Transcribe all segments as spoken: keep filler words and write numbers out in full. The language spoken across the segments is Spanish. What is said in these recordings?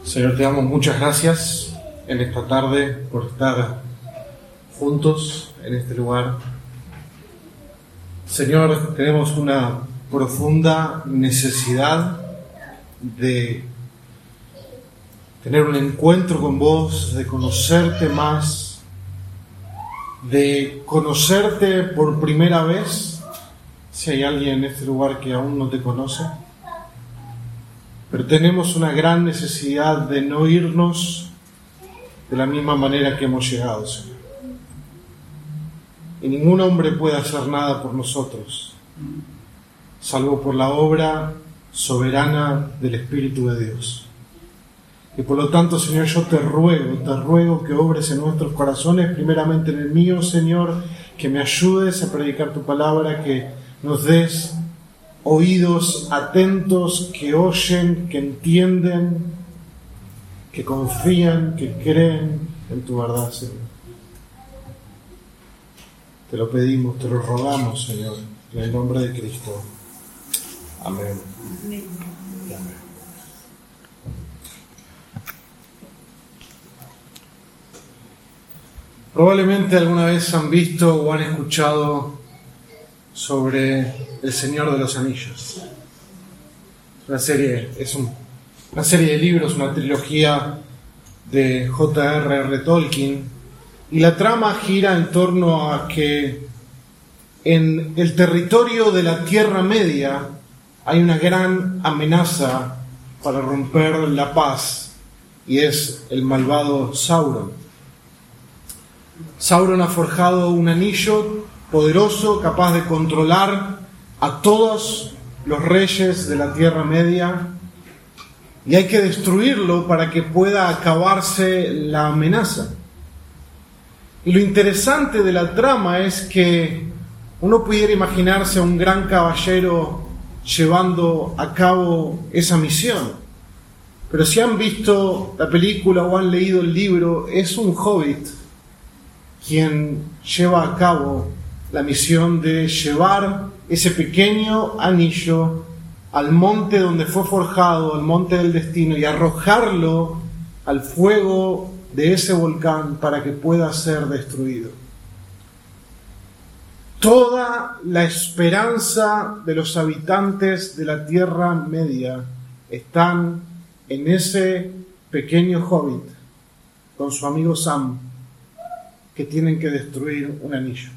Señor, te damos muchas gracias en esta tarde por estar juntos en este lugar. Señor, tenemos una profunda necesidad de tener un encuentro con vos, de conocerte más, de conocerte por primera vez, si hay alguien en este lugar que aún no te conoce. Pero tenemos una gran necesidad de no irnos de la misma manera que hemos llegado, Señor. Y ningún hombre puede hacer nada por nosotros, salvo por la obra soberana del Espíritu de Dios. Y por lo tanto, Señor, yo te ruego, te ruego que obres en nuestros corazones, primeramente en el mío, Señor, que me ayudes a predicar tu palabra, que nos des oídos atentos, que oyen, que entienden, que confían, que creen en tu verdad, Señor. Te lo pedimos, te lo rogamos, Señor, en el nombre de Cristo. Amén. Amén. Amén. Probablemente alguna vez han visto o han escuchado sobre El Señor de los Anillos. Una serie, es un, una serie de libros, una trilogía de J R R Tolkien, y la trama gira en torno a que en el territorio de la Tierra Media hay una gran amenaza para romper la paz, y es el malvado Sauron. Sauron ha forjado un anillo poderoso, capaz de controlar a todos los reyes de la Tierra Media, y hay que destruirlo para que pueda acabarse la amenaza. Y lo interesante de la trama es que uno pudiera imaginarse a un gran caballero llevando a cabo esa misión, pero si han visto la película o han leído el libro, es un hobbit quien lleva a cabo la misión de llevar ese pequeño anillo al monte donde fue forjado, al monte del destino, y arrojarlo al fuego de ese volcán para que pueda ser destruido. Toda la esperanza de los habitantes de la Tierra Media están en ese pequeño hobbit con su amigo Sam, que tienen que destruir un anillo.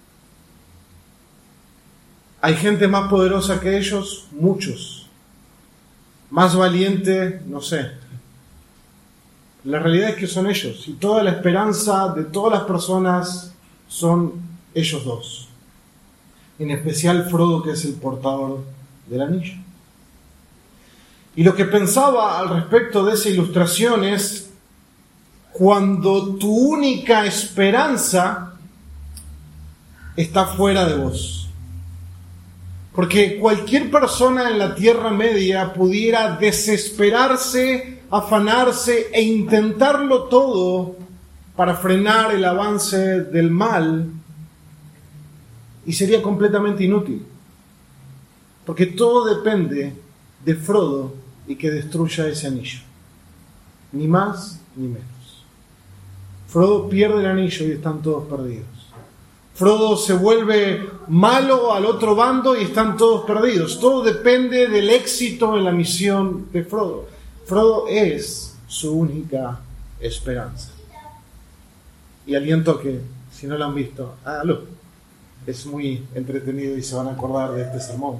¿Hay gente más poderosa que ellos? Muchos. Más valiente, no sé. La realidad es que son ellos, y toda la esperanza de todas las personas son ellos dos. En especial Frodo, que es el portador del anillo. Y lo que pensaba al respecto de esa ilustración es: cuando tu única esperanza está fuera de vos. Porque cualquier persona en la Tierra Media pudiera desesperarse, afanarse e intentarlo todo para frenar el avance del mal, y sería completamente inútil. Porque todo depende de Frodo y que destruya ese anillo. Ni más ni menos. Frodo pierde el anillo y están todos perdidos. Frodo se vuelve malo al otro bando y están todos perdidos. Todo depende del éxito en la misión de Frodo. Frodo es su única esperanza. Y aliento que, si no lo han visto, hágalo. Es muy entretenido y se van a acordar de este sermón.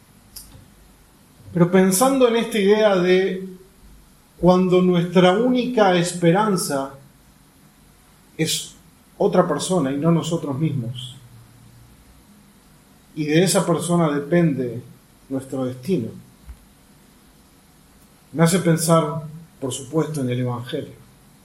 Pero pensando en esta idea de cuando nuestra única esperanza es otra persona y no nosotros mismos, y de esa persona depende nuestro destino, me hace pensar, por supuesto, en el Evangelio.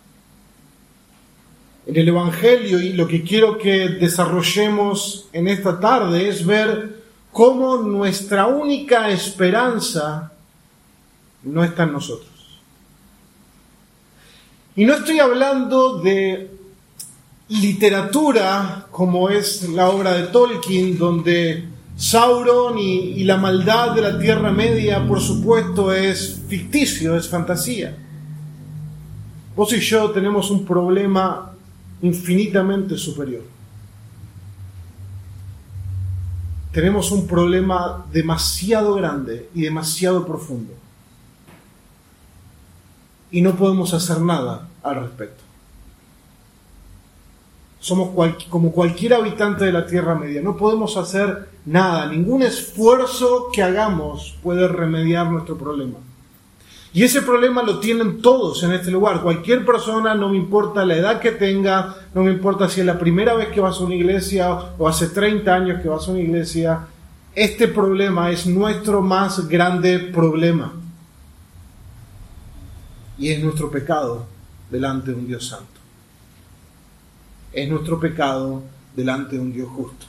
En el Evangelio, y lo que quiero que desarrollemos en esta tarde es ver cómo nuestra única esperanza no está en nosotros. Y no estoy hablando de literatura como es la obra de Tolkien, donde Sauron y, y la maldad de la Tierra Media, por supuesto, es ficticio, es fantasía. Vos y yo tenemos un problema infinitamente superior. Tenemos un problema demasiado grande y demasiado profundo. Y no podemos hacer nada al respecto. Somos cual, como cualquier habitante de la Tierra Media. No podemos hacer nada. Ningún esfuerzo que hagamos puede remediar nuestro problema. Y ese problema lo tienen todos en este lugar. Cualquier persona, no me importa la edad que tenga, no me importa si es la primera vez que vas a una iglesia o hace treinta años que vas a una iglesia. Este problema es nuestro más grande problema. Y es nuestro pecado delante de un Dios santo. Es nuestro pecado delante de un Dios justo.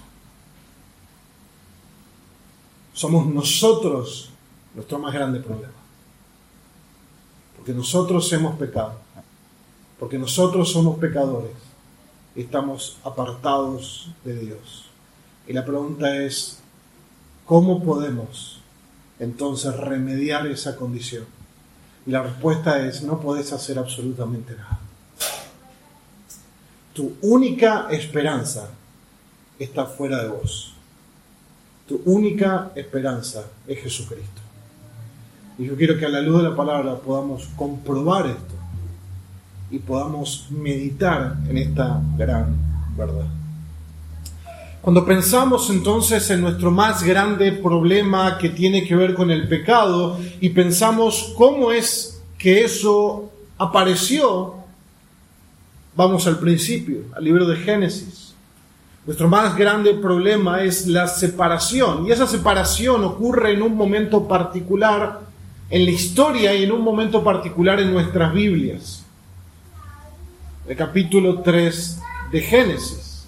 Somos nosotros nuestro más grande problema. Porque nosotros hemos pecado. Porque nosotros somos pecadores. Y estamos apartados de Dios. Y la pregunta es, ¿cómo podemos entonces remediar esa condición? Y la respuesta es, no podés hacer absolutamente nada. Tu única esperanza está fuera de vos. Tu única esperanza es Jesucristo. Y yo quiero que a la luz de la palabra podamos comprobar esto y podamos meditar en esta gran verdad. Cuando pensamos entonces en nuestro más grande problema que tiene que ver con el pecado y pensamos cómo es que eso apareció, vamos al principio, al libro de Génesis. Nuestro más grande problema es la separación, y esa separación ocurre en un momento particular en la historia y en un momento particular en nuestras Biblias. El capítulo tres de Génesis.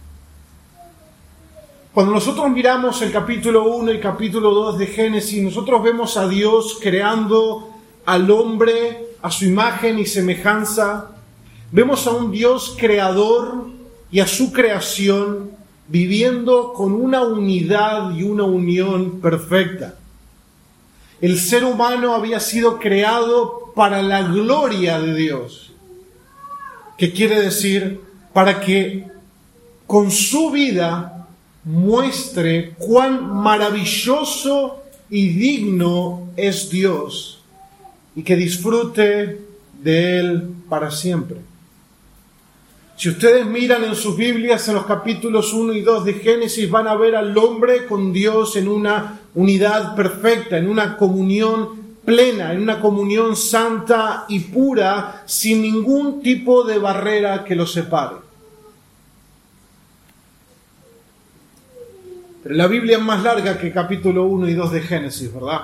Cuando nosotros miramos el capítulo uno y capítulo dos de Génesis, nosotros vemos a Dios creando al hombre a su imagen y semejanza. Vemos a un Dios creador y a su creación viviendo con una unidad y una unión perfecta. El ser humano había sido creado para la gloria de Dios, que quiere decir para que con su vida muestre cuán maravilloso y digno es Dios y que disfrute de Él para siempre. Si ustedes miran en sus Biblias, en los capítulos uno y dos de Génesis, van a ver al hombre con Dios en una unidad perfecta, en una comunión plena, en una comunión santa y pura, sin ningún tipo de barrera que los separe. Pero la Biblia es más larga que capítulo uno y dos de Génesis, ¿verdad?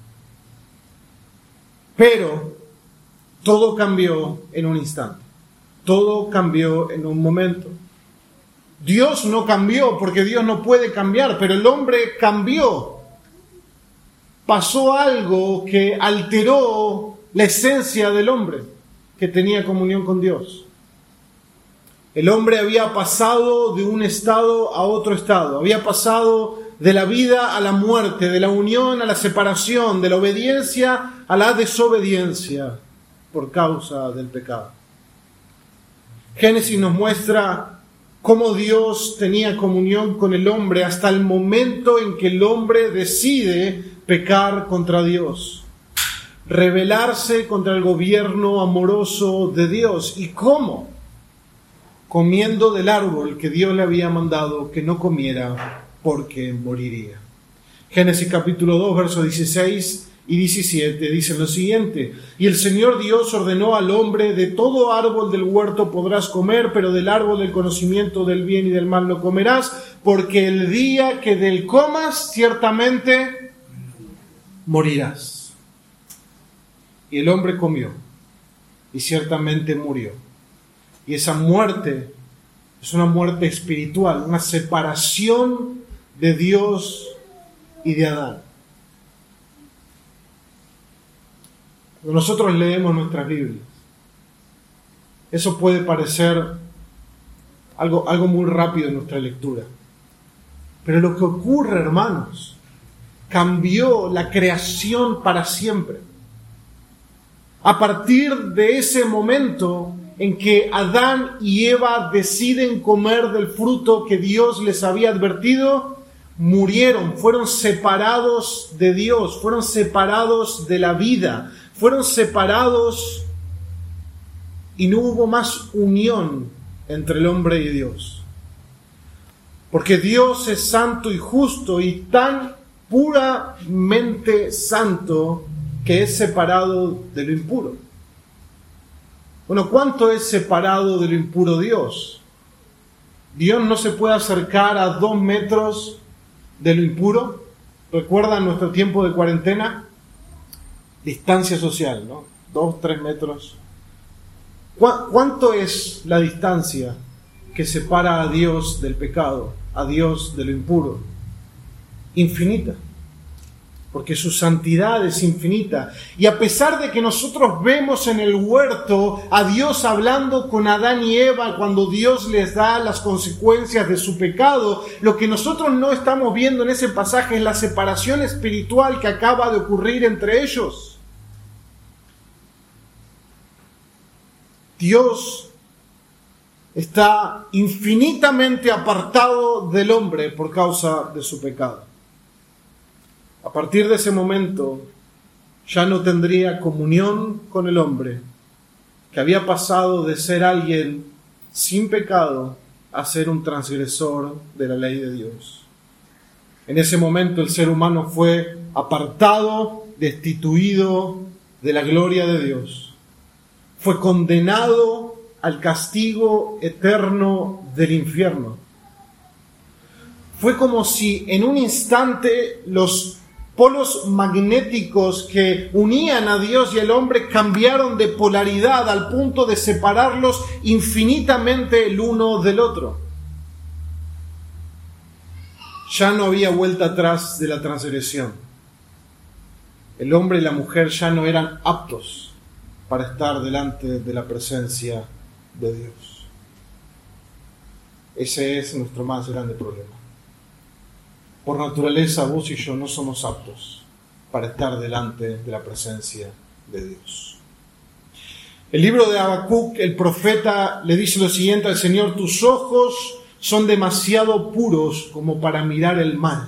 Pero todo cambió en un instante. Todo cambió en un momento. Dios no cambió porque Dios no puede cambiar, pero el hombre cambió. Pasó algo que alteró la esencia del hombre, que tenía comunión con Dios. El hombre había pasado de un estado a otro estado, había pasado de la vida a la muerte, de la unión a la separación, de la obediencia a la desobediencia por causa del pecado. Génesis nos muestra cómo Dios tenía comunión con el hombre hasta el momento en que el hombre decide pecar contra Dios, rebelarse contra el gobierno amoroso de Dios. ¿Y cómo? Comiendo del árbol que Dios le había mandado que no comiera porque moriría. Génesis capítulo dos, versos dieciséis y diecisiete dicen lo siguiente: y el Señor Dios ordenó al hombre: de todo árbol del huerto podrás comer, pero del árbol del conocimiento del bien y del mal no comerás, porque el día que del comas ciertamente morirás. Y el hombre comió y ciertamente murió. Y esa muerte es una muerte espiritual, una separación de Dios y de Adán. Cuando nosotros leemos nuestras Biblias, eso puede parecer algo, algo muy rápido en nuestra lectura. Pero lo que ocurre, hermanos, cambió la creación para siempre. A partir de ese momento en que Adán y Eva deciden comer del fruto que Dios les había advertido, murieron, fueron separados de Dios, fueron separados de la vida, fueron separados y no hubo más unión entre el hombre y Dios. Porque Dios es santo y justo y tan puramente santo que es separado de lo impuro. Bueno, ¿cuánto es separado de lo impuro Dios? Dios no se puede acercar a dos metros de lo impuro. ¿Recuerdan nuestro tiempo de cuarentena? Distancia social, ¿no? Dos, tres metros. ¿Cu- ¿Cuánto es la distancia que separa a Dios del pecado, a Dios de lo impuro? Infinita. Porque su santidad es infinita. Y a pesar de que nosotros vemos en el huerto a Dios hablando con Adán y Eva cuando Dios les da las consecuencias de su pecado, lo que nosotros no estamos viendo en ese pasaje es la separación espiritual que acaba de ocurrir entre ellos. Dios está infinitamente apartado del hombre por causa de su pecado. A partir de ese momento ya no tendría comunión con el hombre, que había pasado de ser alguien sin pecado a ser un transgresor de la ley de Dios. En ese momento el ser humano fue apartado, destituido de la gloria de Dios. Fue condenado al castigo eterno del infierno. Fue como si en un instante los polos magnéticos que unían a Dios y al hombre cambiaron de polaridad al punto de separarlos infinitamente el uno del otro. Ya no había vuelta atrás de la transgresión. El hombre y la mujer ya no eran aptos para estar delante de la presencia de Dios. Ese es nuestro más grande problema. Por naturaleza, vos y yo no somos aptos para estar delante de la presencia de Dios. El libro de Habacuc, el profeta le dice lo siguiente al Señor: tus ojos son demasiado puros como para mirar el mal.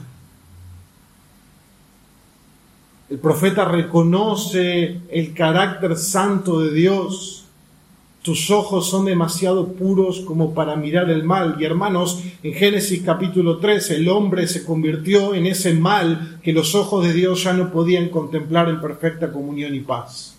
El profeta reconoce el carácter santo de Dios. Tus ojos son demasiado puros como para mirar el mal. Y hermanos, en Génesis capítulo tres, el hombre se convirtió en ese mal que los ojos de Dios ya no podían contemplar en perfecta comunión y paz.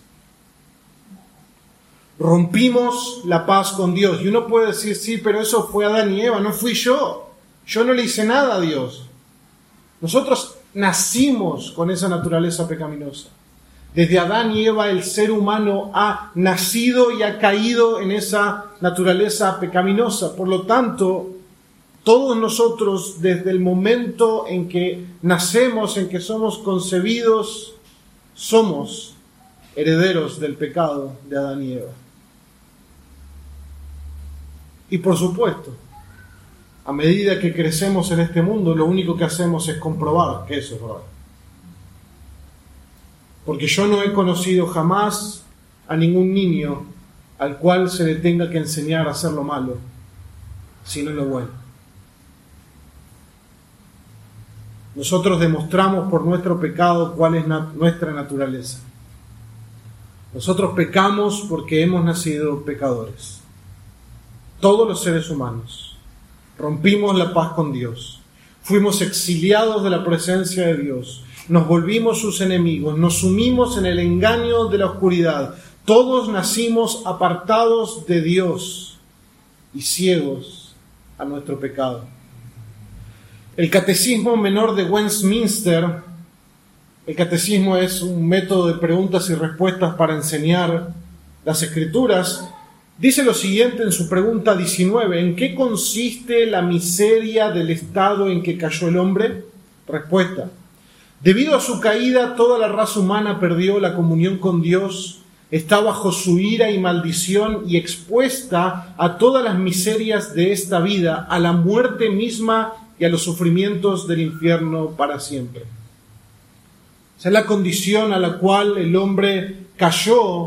Rompimos la paz con Dios. Y uno puede decir, sí, pero eso fue Adán y Eva, no fui yo. Yo no le hice nada a Dios. Nosotros nacimos con esa naturaleza pecaminosa. Desde Adán y Eva el ser humano ha nacido y ha caído en esa naturaleza pecaminosa. Por lo tanto, todos nosotros desde el momento en que nacemos, en que somos concebidos, somos herederos del pecado de Adán y Eva. Y por supuesto, a medida que crecemos en este mundo, lo único que hacemos es comprobar que eso es verdad. Porque yo no he conocido jamás a ningún niño al cual se le tenga que enseñar a hacer lo malo, sino lo bueno. Nosotros demostramos por nuestro pecado cuál es na- nuestra naturaleza. Nosotros pecamos porque hemos nacido pecadores. Todos los seres humanos rompimos la paz con Dios. Fuimos exiliados de la presencia de Dios. Nos volvimos sus enemigos, nos sumimos en el engaño de la oscuridad. Todos nacimos apartados de Dios y ciegos a nuestro pecado. El Catecismo Menor de Westminster, el catecismo es un método de preguntas y respuestas para enseñar las Escrituras, dice lo siguiente en su pregunta diecinueve: ¿en qué consiste la miseria del estado en que cayó el hombre? Respuesta: debido a su caída, toda la raza humana perdió la comunión con Dios, está bajo su ira y maldición y expuesta a todas las miserias de esta vida, a la muerte misma y a los sufrimientos del infierno para siempre. Esa es la condición a la cual el hombre cayó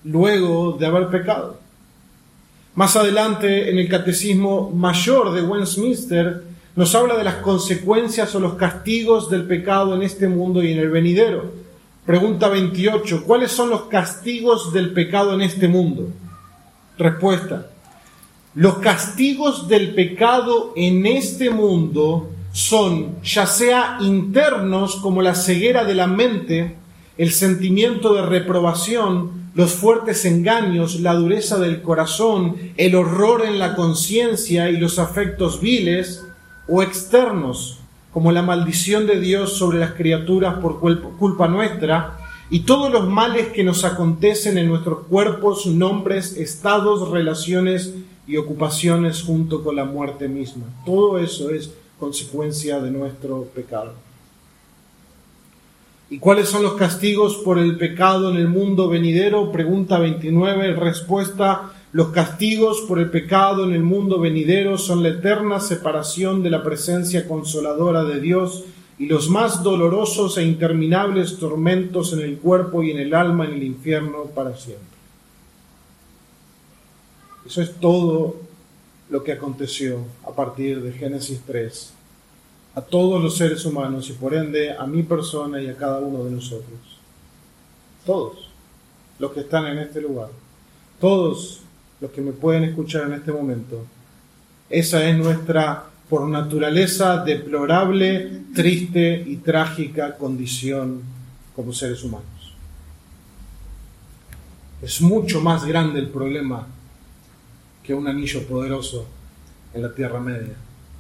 luego de haber pecado. Más adelante, en el Catecismo Mayor de Westminster, nos habla de las consecuencias o los castigos del pecado en este mundo y en el venidero. Pregunta veintiocho. ¿Cuáles son los castigos del pecado en este mundo? Respuesta. Los castigos del pecado en este mundo son ya sea internos como la ceguera de la mente, el sentimiento de reprobación, los fuertes engaños, la dureza del corazón, el horror en la conciencia y los afectos viles, o externos, como la maldición de Dios sobre las criaturas por culpa nuestra, y todos los males que nos acontecen en nuestros cuerpos, nombres, estados, relaciones y ocupaciones junto con la muerte misma. Todo eso es consecuencia de nuestro pecado. ¿Y cuáles son los castigos por el pecado en el mundo venidero? Pregunta veintinueve. Respuesta. Los castigos por el pecado en el mundo venidero son la eterna separación de la presencia consoladora de Dios y los más dolorosos e interminables tormentos en el cuerpo y en el alma en el infierno para siempre. Eso es todo lo que aconteció a partir de Génesis tres a todos los seres humanos y por ende a mi persona y a cada uno de nosotros. Todos los que están en este lugar, todos los que me pueden escuchar en este momento. Esa es nuestra, por naturaleza, deplorable, triste y trágica condición como seres humanos. Es mucho más grande el problema que un anillo poderoso en la Tierra Media.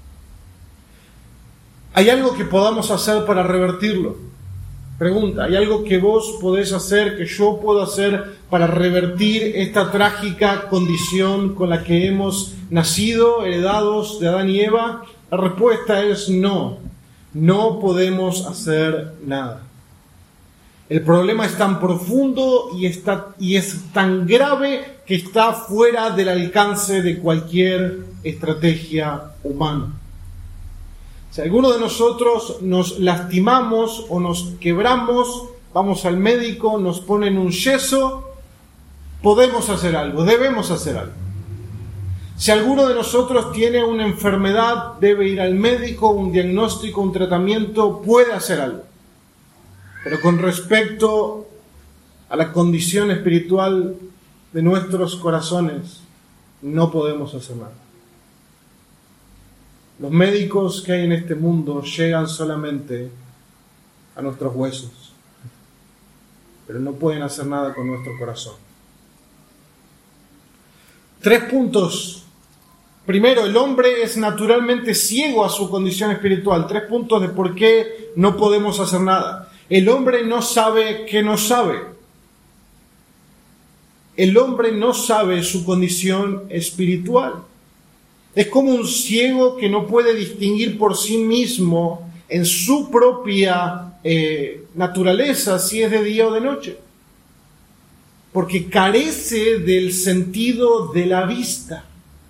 ¿Hay algo que podamos hacer para revertirlo? Pregunta, ¿hay algo que vos podés hacer, que yo puedo hacer para revertir esta trágica condición con la que hemos nacido, heredados de Adán y Eva? La respuesta es no. No podemos hacer nada. El problema es tan profundo y, está, y es tan grave que está fuera del alcance de cualquier estrategia humana. Si alguno de nosotros nos lastimamos o nos quebramos, vamos al médico, nos ponen un yeso, podemos hacer algo, debemos hacer algo. Si alguno de nosotros tiene una enfermedad, debe ir al médico, un diagnóstico, un tratamiento, puede hacer algo. Pero con respecto a la condición espiritual de nuestros corazones, no podemos hacer nada. Los médicos que hay en este mundo llegan solamente a nuestros huesos, pero no pueden hacer nada con nuestro corazón. Tres puntos. Primero, el hombre es naturalmente ciego a su condición espiritual. Tres puntos de por qué no podemos hacer nada. El hombre no sabe que no sabe. El hombre no sabe su condición espiritual. Es como un ciego que no puede distinguir por sí mismo en su propia eh, naturaleza si es de día o de noche. Porque carece del sentido de la vista.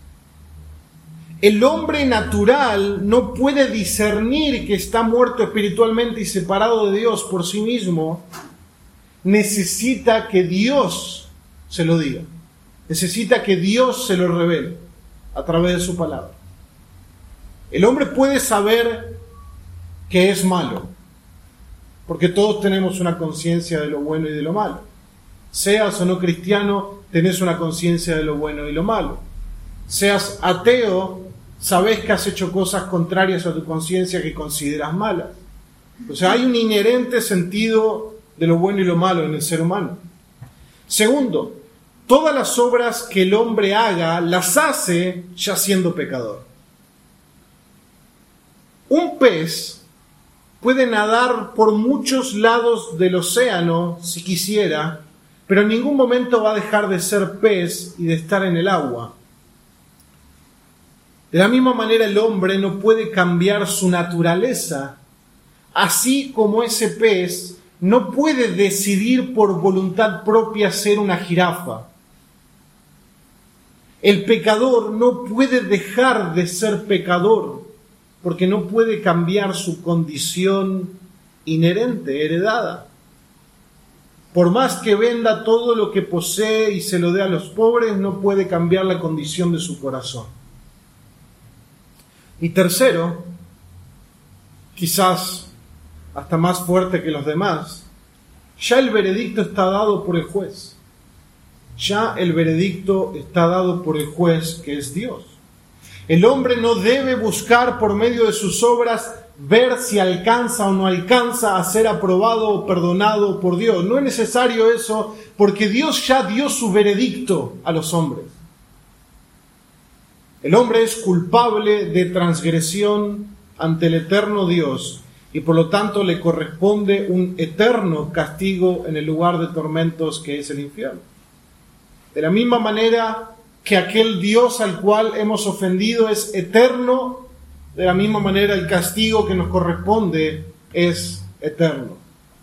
El hombre natural no puede discernir que está muerto espiritualmente y separado de Dios por sí mismo. Necesita que Dios se lo diga. Necesita que Dios se lo revele a través de su palabra. El hombre puede saber que es malo, porque todos tenemos una conciencia de lo bueno y de lo malo. Seas o no cristiano, tenés una conciencia de lo bueno y lo malo. Seas ateo, sabés que has hecho cosas contrarias a tu conciencia que consideras malas. O sea, hay un inherente sentido de lo bueno y lo malo en el ser humano. Segundo, todas las obras que el hombre haga, las hace ya siendo pecador. Un pez puede nadar por muchos lados del océano, si quisiera, pero en ningún momento va a dejar de ser pez y de estar en el agua. De la misma manera, el hombre no puede cambiar su naturaleza, así como ese pez no puede decidir por voluntad propia ser una jirafa. El pecador no puede dejar de ser pecador porque no puede cambiar su condición inherente, heredada. Por más que venda todo lo que posee y se lo dé a los pobres, no puede cambiar la condición de su corazón. Y tercero, quizás hasta más fuerte que los demás, ya el veredicto está dado por el juez. Ya el veredicto está dado por el juez, que es Dios. El hombre no debe buscar por medio de sus obras ver si alcanza o no alcanza a ser aprobado o perdonado por Dios. No es necesario eso, porque Dios ya dio su veredicto a los hombres. El hombre es culpable de transgresión ante el eterno Dios y por lo tanto le corresponde un eterno castigo en el lugar de tormentos que es el infierno. De la misma manera que aquel Dios al cual hemos ofendido es eterno, de la misma manera el castigo que nos corresponde es eterno.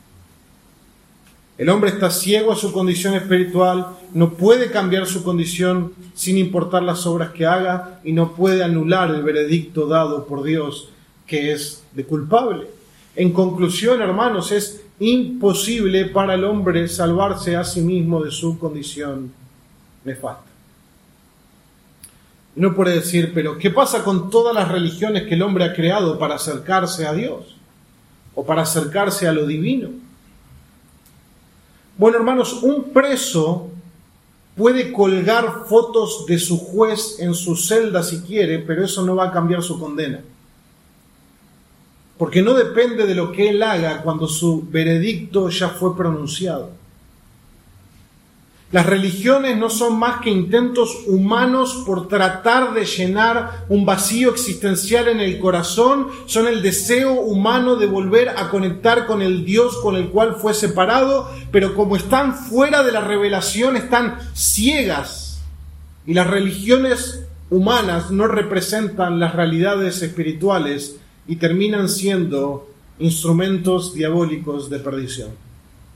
El hombre está ciego a su condición espiritual, no puede cambiar su condición sin importar las obras que haga y no puede anular el veredicto dado por Dios, que es de culpable. En conclusión, hermanos, es imposible para el hombre salvarse a sí mismo de su condición nefasta. Uno puede decir, pero ¿qué pasa con todas las religiones que el hombre ha creado para acercarse a Dios? O para acercarse a lo divino. Bueno, hermanos, un preso puede colgar fotos de su juez en su celda si quiere, pero eso no va a cambiar su condena. Porque no depende de lo que él haga cuando su veredicto ya fue pronunciado. Las religiones no son más que intentos humanos por tratar de llenar un vacío existencial en el corazón. Son el deseo humano de volver a conectar con el Dios con el cual fue separado, pero como están fuera de la revelación, están ciegas. Y las religiones humanas no representan las realidades espirituales y terminan siendo instrumentos diabólicos de perdición.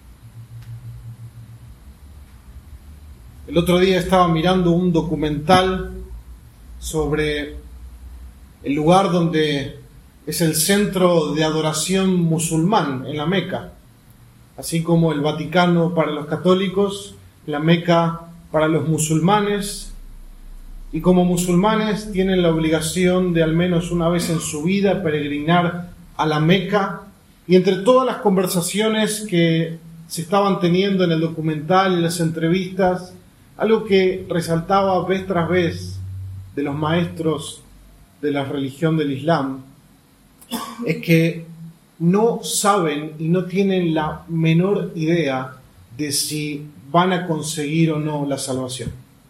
El otro día estaba mirando un documental sobre el lugar donde es el centro de adoración musulmán en la Meca. Así como el Vaticano para los católicos, la Meca para los musulmanes. Y como musulmanes tienen la obligación de al menos una vez en su vida peregrinar a la Meca. Y entre todas las conversaciones que se estaban teniendo en el documental y las entrevistas, algo que resaltaba vez tras vez de los maestros de la religión del Islam es que no saben y no tienen la menor idea de si van a conseguir o no la salvación.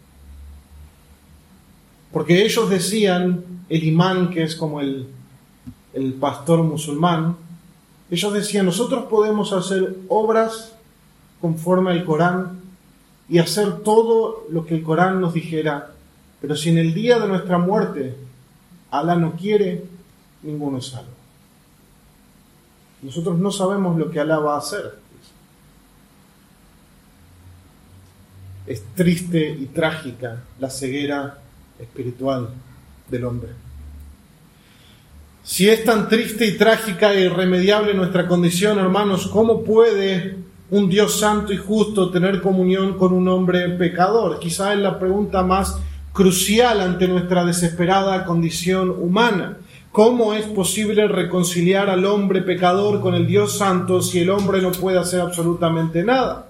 Porque ellos decían, el imán, que es como el, el pastor musulmán, ellos decían, nosotros podemos hacer obras conforme al Corán y hacer todo lo que el Corán nos dijera, pero si en el día de nuestra muerte Alá no quiere, ninguno es salvo. Nosotros no sabemos lo que Alá va a hacer. Es triste y trágica la ceguera espiritual del hombre. Si es tan triste y trágica e irremediable nuestra condición, hermanos, ¿cómo puede un Dios santo y justo tener comunión con un hombre pecador? Quizá es la pregunta más crucial ante nuestra desesperada condición humana. ¿Cómo es posible reconciliar al hombre pecador con el Dios santo si el hombre no puede hacer absolutamente nada?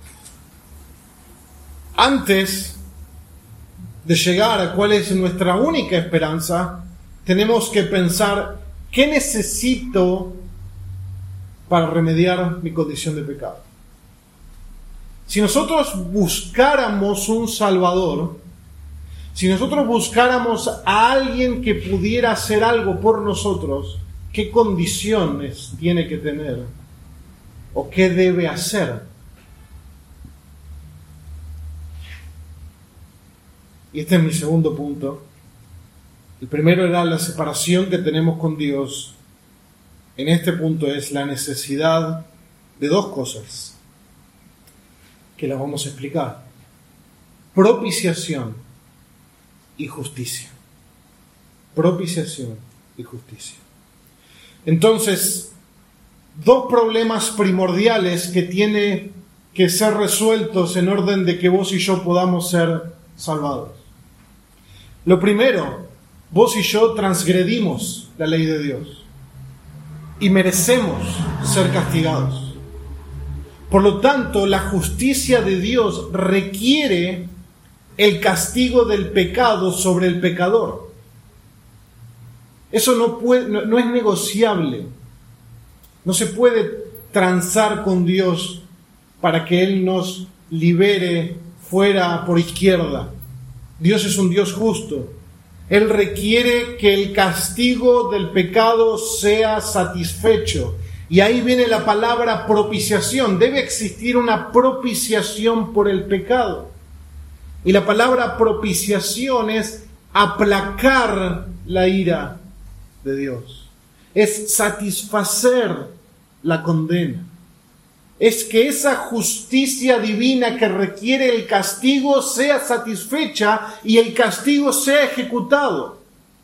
Antes de llegar a cuál es nuestra única esperanza, tenemos que pensar, ¿qué necesito para remediar mi condición de pecado? Si nosotros buscáramos un Salvador, si nosotros buscáramos a alguien que pudiera hacer algo por nosotros, ¿qué condiciones tiene que tener? ¿O qué debe hacer? Y este es mi segundo punto. El primero era la separación que tenemos con Dios. En este punto es la necesidad de dos cosas que las vamos a explicar: propiciación y justicia. Propiciación y justicia. Entonces, dos problemas primordiales que tiene que ser resueltos en orden de que vos y yo podamos ser salvados. Lo primero, vos y yo transgredimos la ley de Dios y merecemos ser castigados. Por lo tanto, la justicia de Dios requiere el castigo del pecado sobre el pecador. Eso no puede, no, no es negociable. No se puede transar con Dios para que Él nos libere fuera por izquierda. Dios es un Dios justo. Él requiere que el castigo del pecado sea satisfecho. Y ahí viene la palabra propiciación. Debe existir una propiciación por el pecado. Y la palabra propiciación es aplacar la ira de Dios. Es satisfacer la condena. Es que esa justicia divina que requiere el castigo sea satisfecha y el castigo sea ejecutado.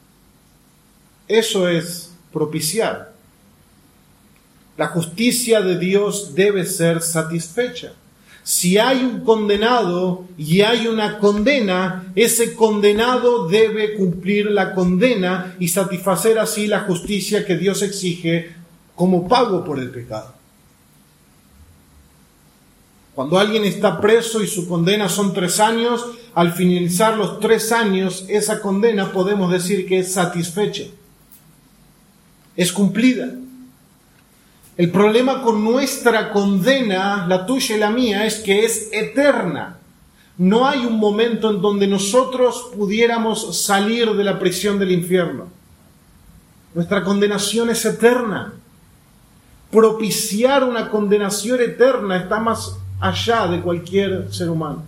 Eso es propiciar. La justicia de Dios debe ser satisfecha. Si hay un condenado y hay una condena, ese condenado debe cumplir la condena y satisfacer así la justicia que Dios exige como pago por el pecado. Cuando alguien está preso y su condena son tres años, al finalizar los tres años, esa condena podemos decir que es satisfecha, es cumplida. El problema con nuestra condena, la tuya y la mía, es que es eterna. No hay un momento en donde nosotros pudiéramos salir de la prisión del infierno. Nuestra condenación es eterna. Propiciar una condenación eterna está más allá de cualquier ser humano.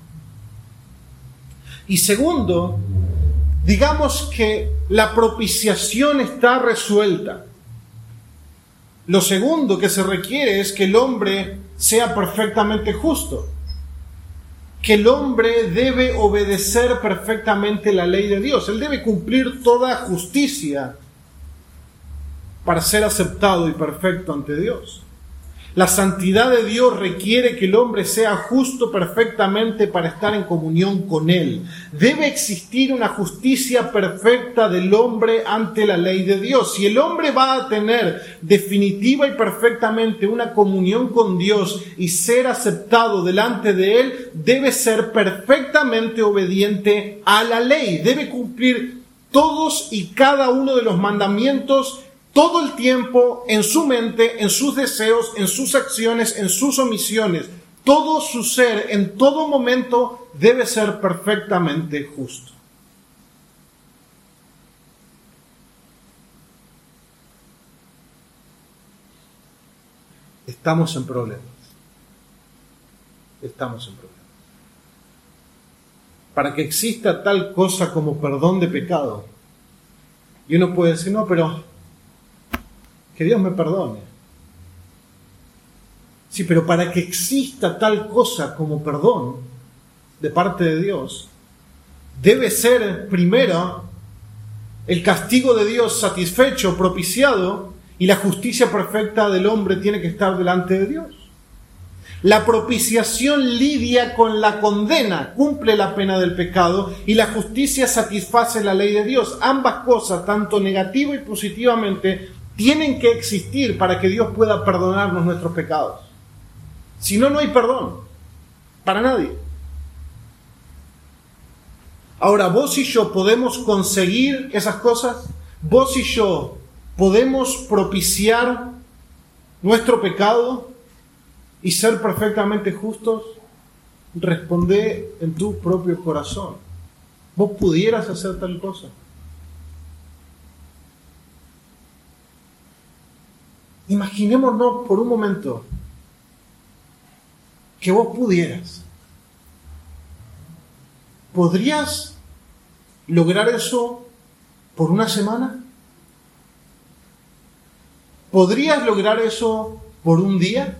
Y segundo, digamos que la propiciación está resuelta. Lo segundo que se requiere es que el hombre sea perfectamente justo, que el hombre debe obedecer perfectamente la ley de Dios. Él debe cumplir toda justicia para ser aceptado y perfecto ante Dios. La santidad de Dios requiere que el hombre sea justo perfectamente para estar en comunión con Él. Debe existir una justicia perfecta del hombre ante la ley de Dios. Si el hombre va a tener definitiva y perfectamente una comunión con Dios y ser aceptado delante de Él, debe ser perfectamente obediente a la ley. Debe cumplir todos y cada uno de los mandamientos todo el tiempo, en su mente, en sus deseos, en sus acciones, en sus omisiones. Todo su ser, en todo momento, debe ser perfectamente justo. Estamos en problemas. Estamos en problemas. Para que exista tal cosa como perdón de pecado, y uno puede decir, no, pero que Dios me perdone. Sí, pero para que exista tal cosa como perdón de parte de Dios, debe ser primero el castigo de Dios satisfecho, propiciado, y la justicia perfecta del hombre tiene que estar delante de Dios. La propiciación lidia con la condena, cumple la pena del pecado, y la justicia satisface la ley de Dios. Ambas cosas, tanto negativa y positivamente, tienen que existir para que Dios pueda perdonarnos nuestros pecados. Si no, no hay perdón para nadie. Ahora, vos y yo podemos conseguir esas cosas. Vos y yo podemos propiciar nuestro pecado y ser perfectamente justos. Responde en tu propio corazón. ¿Vos pudieras hacer tal cosa? Imaginémonos por un momento que vos pudieras. ¿Podrías lograr eso por una semana? ¿Podrías lograr eso por un día?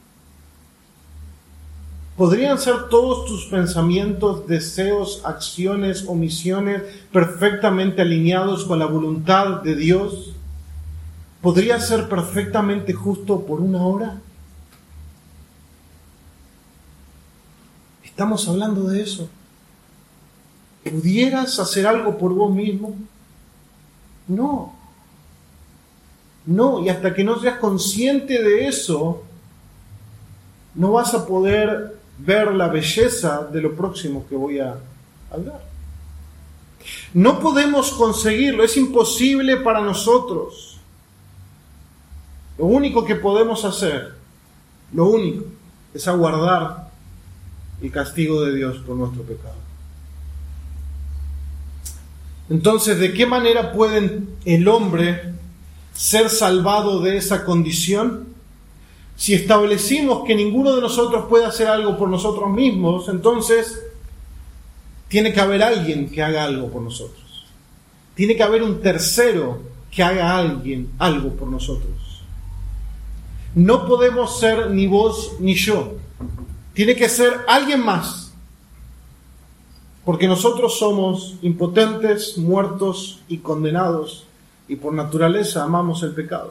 ¿Podrían ser todos tus pensamientos, deseos, acciones, omisiones perfectamente alineados con la voluntad de Dios? ¿Podrías ser perfectamente justo por una hora? Estamos hablando de eso. ¿Pudieras hacer algo por vos mismo? No. No, y hasta que no seas consciente de eso, no vas a poder ver la belleza de lo próximo que voy a hablar. No podemos conseguirlo, es imposible para nosotros. Lo único que podemos hacer, lo único, es aguardar el castigo de Dios por nuestro pecado. Entonces, ¿de qué manera puede el hombre ser salvado de esa condición? Si establecimos que ninguno de nosotros puede hacer algo por nosotros mismos, entonces tiene que haber alguien que haga algo por nosotros. Tiene que haber un tercero que haga alguien algo por nosotros. No podemos ser ni vos ni yo. Tiene que ser alguien más. Porque nosotros somos impotentes, muertos y condenados, y por naturaleza amamos el pecado.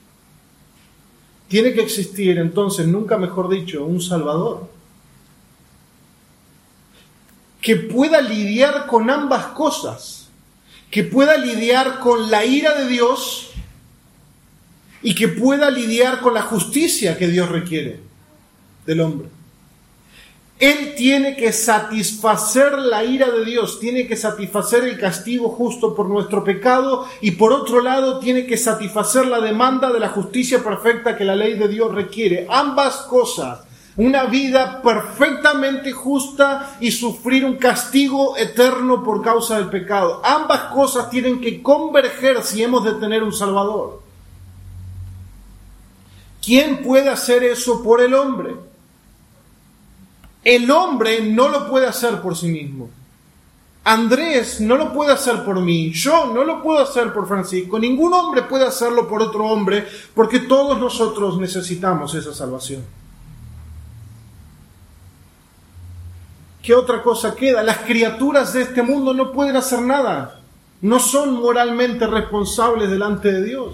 Tiene que existir, entonces, nunca mejor dicho, un Salvador que pueda lidiar con ambas cosas, que pueda lidiar con la ira de Dios y que pueda lidiar con la justicia que Dios requiere del hombre. Él tiene que satisfacer la ira de Dios, tiene que satisfacer el castigo justo por nuestro pecado y por otro lado tiene que satisfacer la demanda de la justicia perfecta que la ley de Dios requiere. Ambas cosas, una vida perfectamente justa y sufrir un castigo eterno por causa del pecado. Ambas cosas tienen que converger si hemos de tener un Salvador. ¿Quién puede hacer eso por el hombre? El hombre no lo puede hacer por sí mismo. Andrés no lo puede hacer por mí. Yo no lo puedo hacer por Francisco. Ningún hombre puede hacerlo por otro hombre, porque todos nosotros necesitamos esa salvación. ¿Qué otra cosa queda? Las criaturas de este mundo no pueden hacer nada. No son moralmente responsables delante de Dios.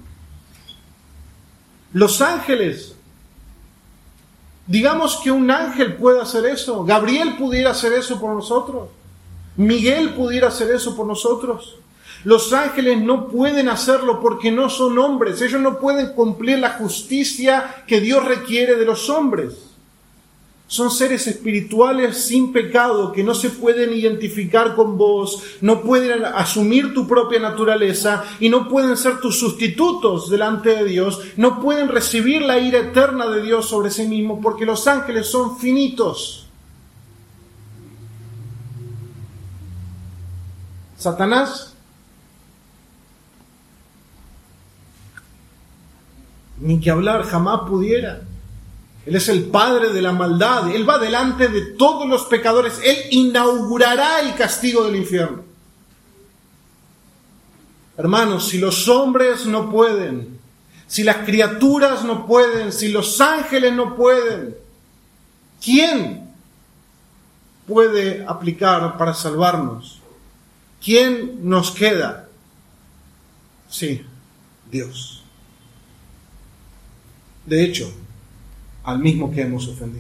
Los ángeles, digamos que un ángel puede hacer eso. Gabriel pudiera hacer eso por nosotros. Miguel pudiera hacer eso por nosotros. Los ángeles no pueden hacerlo porque no son hombres. Ellos no pueden cumplir la justicia que Dios requiere de los hombres. Son seres espirituales sin pecado que no se pueden identificar con vos, no pueden asumir tu propia naturaleza y no pueden ser tus sustitutos delante de Dios, no pueden recibir la ira eterna de Dios sobre sí mismos porque los ángeles son finitos. Satanás, ni que hablar, jamás pudiera. Él es el padre de la maldad. Él va delante de todos los pecadores. Él inaugurará el castigo del infierno. Hermanos, si los hombres no pueden, si las criaturas no pueden, si los ángeles no pueden, ¿quién puede aplicar para salvarnos? ¿Quién nos queda? Sí, Dios. De hecho, al mismo que hemos ofendido.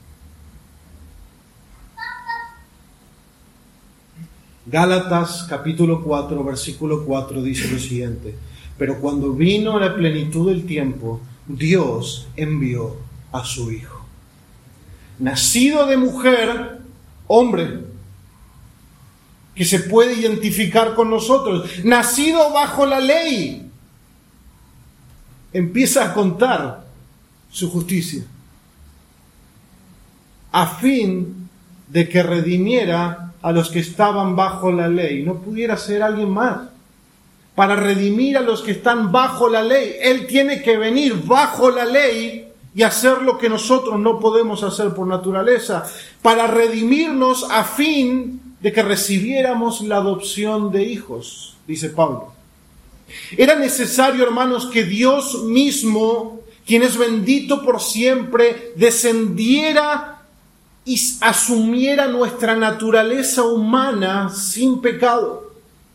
Gálatas capítulo cuatro, versículo cuatro dice lo siguiente: pero cuando vino la plenitud del tiempo, Dios envió a su Hijo, nacido de mujer, hombre, que se puede identificar con nosotros, nacido bajo la ley, empieza a contar su justicia, a fin de que redimiera a los que estaban bajo la ley. No pudiera ser alguien más. Para redimir a los que están bajo la ley, Él tiene que venir bajo la ley y hacer lo que nosotros no podemos hacer por naturaleza, para redimirnos a fin de que recibiéramos la adopción de hijos, dice Pablo. Era necesario, hermanos, que Dios mismo, quien es bendito por siempre, descendiera y asumiera nuestra naturaleza humana sin pecado.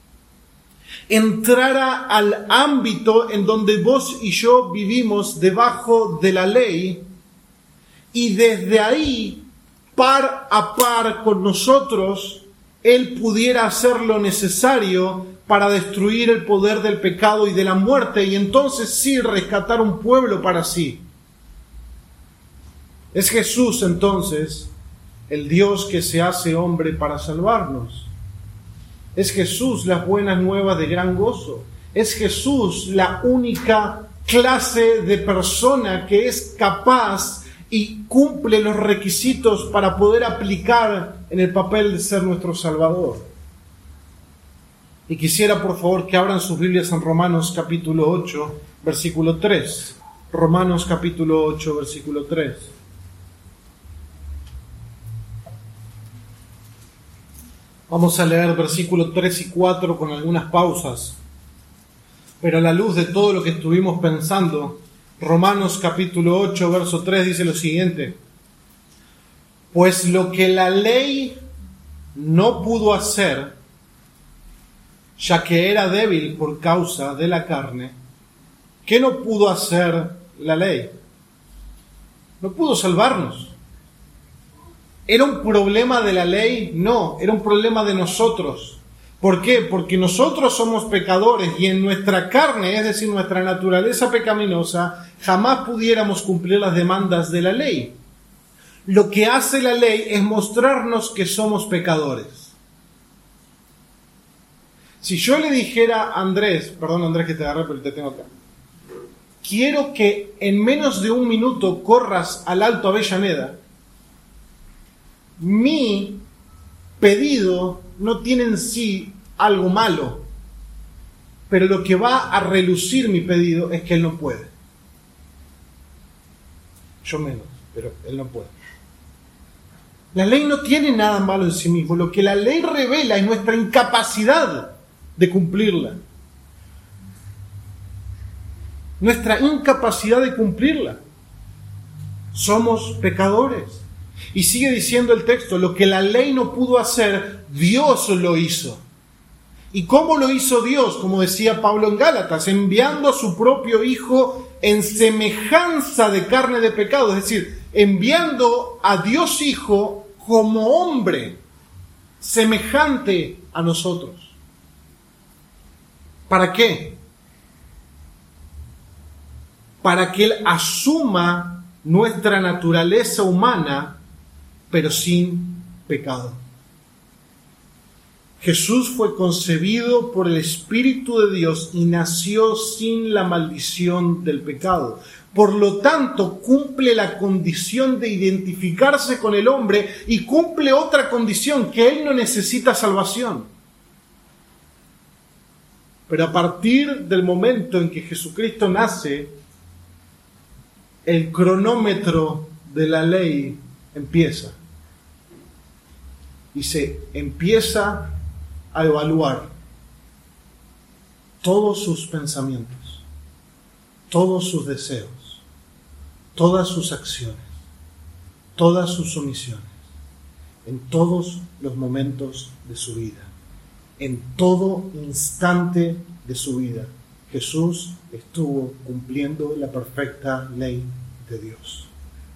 Entrara al ámbito en donde vos y yo vivimos debajo de la ley y desde ahí par a par con nosotros, Él pudiera hacer lo necesario para destruir el poder del pecado y de la muerte, y entonces sí rescatar un pueblo para sí. Es Jesús entonces el Dios que se hace hombre para salvarnos. Es Jesús las buenas nuevas de gran gozo. Es Jesús la única clase de persona que es capaz y cumple los requisitos para poder aplicar en el papel de ser nuestro Salvador. Y quisiera por favor que abran sus Biblias en Romanos capítulo ocho, versículo tres. Romanos capítulo ocho, versículo tres. Vamos a leer versículos tres y cuatro con algunas pausas. Pero a la luz de todo lo que estuvimos pensando, Romanos capítulo ocho, verso tres dice lo siguiente: pues lo que la ley no pudo hacer, ya que era débil por causa de la carne, ¿qué no pudo hacer la ley? No pudo salvarnos. ¿Era un problema de la ley? No, era un problema de nosotros. ¿Por qué? Porque nosotros somos pecadores y en nuestra carne, es decir, nuestra naturaleza pecaminosa, jamás pudiéramos cumplir las demandas de la ley. Lo que hace la ley es mostrarnos que somos pecadores. Si yo le dijera a Andrés, perdón Andrés que te agarré, pero te tengo acá, quiero que en menos de un minuto corras al Alto Avellaneda, mi pedido no tiene en sí algo malo, pero lo que va a relucir mi pedido es que él no puede. Yo menos, pero él no puede. La ley no tiene nada malo en sí mismo. Lo que la ley revela es nuestra incapacidad de cumplirla. Nuestra incapacidad de cumplirla. Somos pecadores. Y sigue diciendo el texto, lo que la ley no pudo hacer, Dios lo hizo. ¿Y cómo lo hizo Dios? Como decía Pablo en Gálatas, enviando a su propio Hijo en semejanza de carne de pecado. Es decir, enviando a Dios Hijo como hombre, semejante a nosotros. ¿Para qué? Para que Él asuma nuestra naturaleza humana, pero sin pecado. Jesús fue concebido por el Espíritu de Dios y nació sin la maldición del pecado. Por lo tanto, cumple la condición de identificarse con el hombre y cumple otra condición, que él no necesita salvación. Pero a partir del momento en que Jesucristo nace, el cronómetro de la ley empieza. Y se empieza a evaluar todos sus pensamientos, todos sus deseos, todas sus acciones, todas sus omisiones, en todos los momentos de su vida, en todo instante de su vida. Jesús estuvo cumpliendo la perfecta ley de Dios.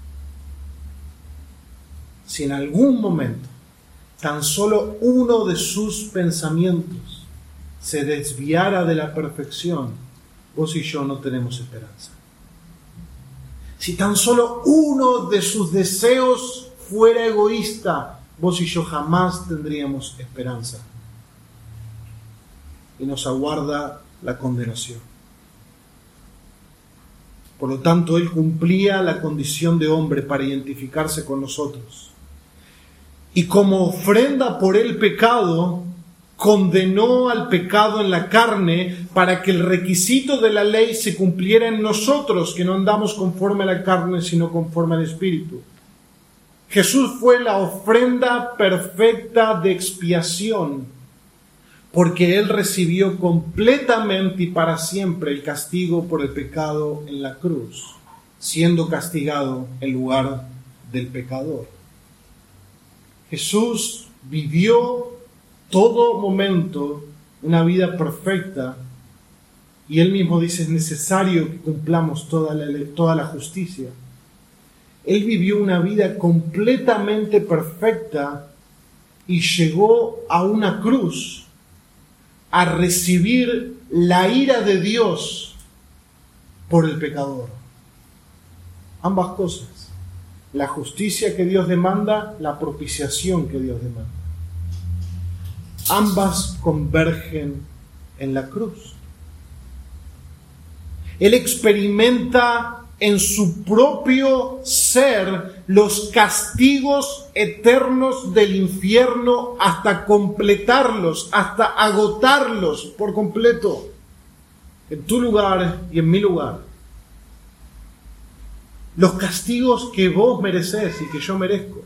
Si en algún momento tan solo uno de sus pensamientos se desviara de la perfección, vos y yo no tenemos esperanza. Si tan solo uno de sus deseos fuera egoísta, vos y yo jamás tendríamos esperanza. Y nos aguarda la condenación. Por lo tanto, Él cumplía la condición de hombre para identificarse con nosotros. Y como ofrenda por el pecado, condenó al pecado en la carne para que el requisito de la ley se cumpliera en nosotros, que no andamos conforme a la carne, sino conforme al Espíritu. Jesús fue la ofrenda perfecta de expiación, porque Él recibió completamente y para siempre el castigo por el pecado en la cruz, siendo castigado en lugar del pecador. Jesús vivió todo momento una vida perfecta y Él mismo dice, es necesario que cumplamos toda la, toda la justicia. Él vivió una vida completamente perfecta y llegó a una cruz a recibir la ira de Dios por el pecador. Ambas cosas. La justicia que Dios demanda, la propiciación que Dios demanda. Ambas convergen en la cruz. Él experimenta en su propio ser los castigos eternos del infierno hasta completarlos, hasta agotarlos por completo, en tu lugar y en mi lugar. Los castigos que vos merecés y que yo merezco.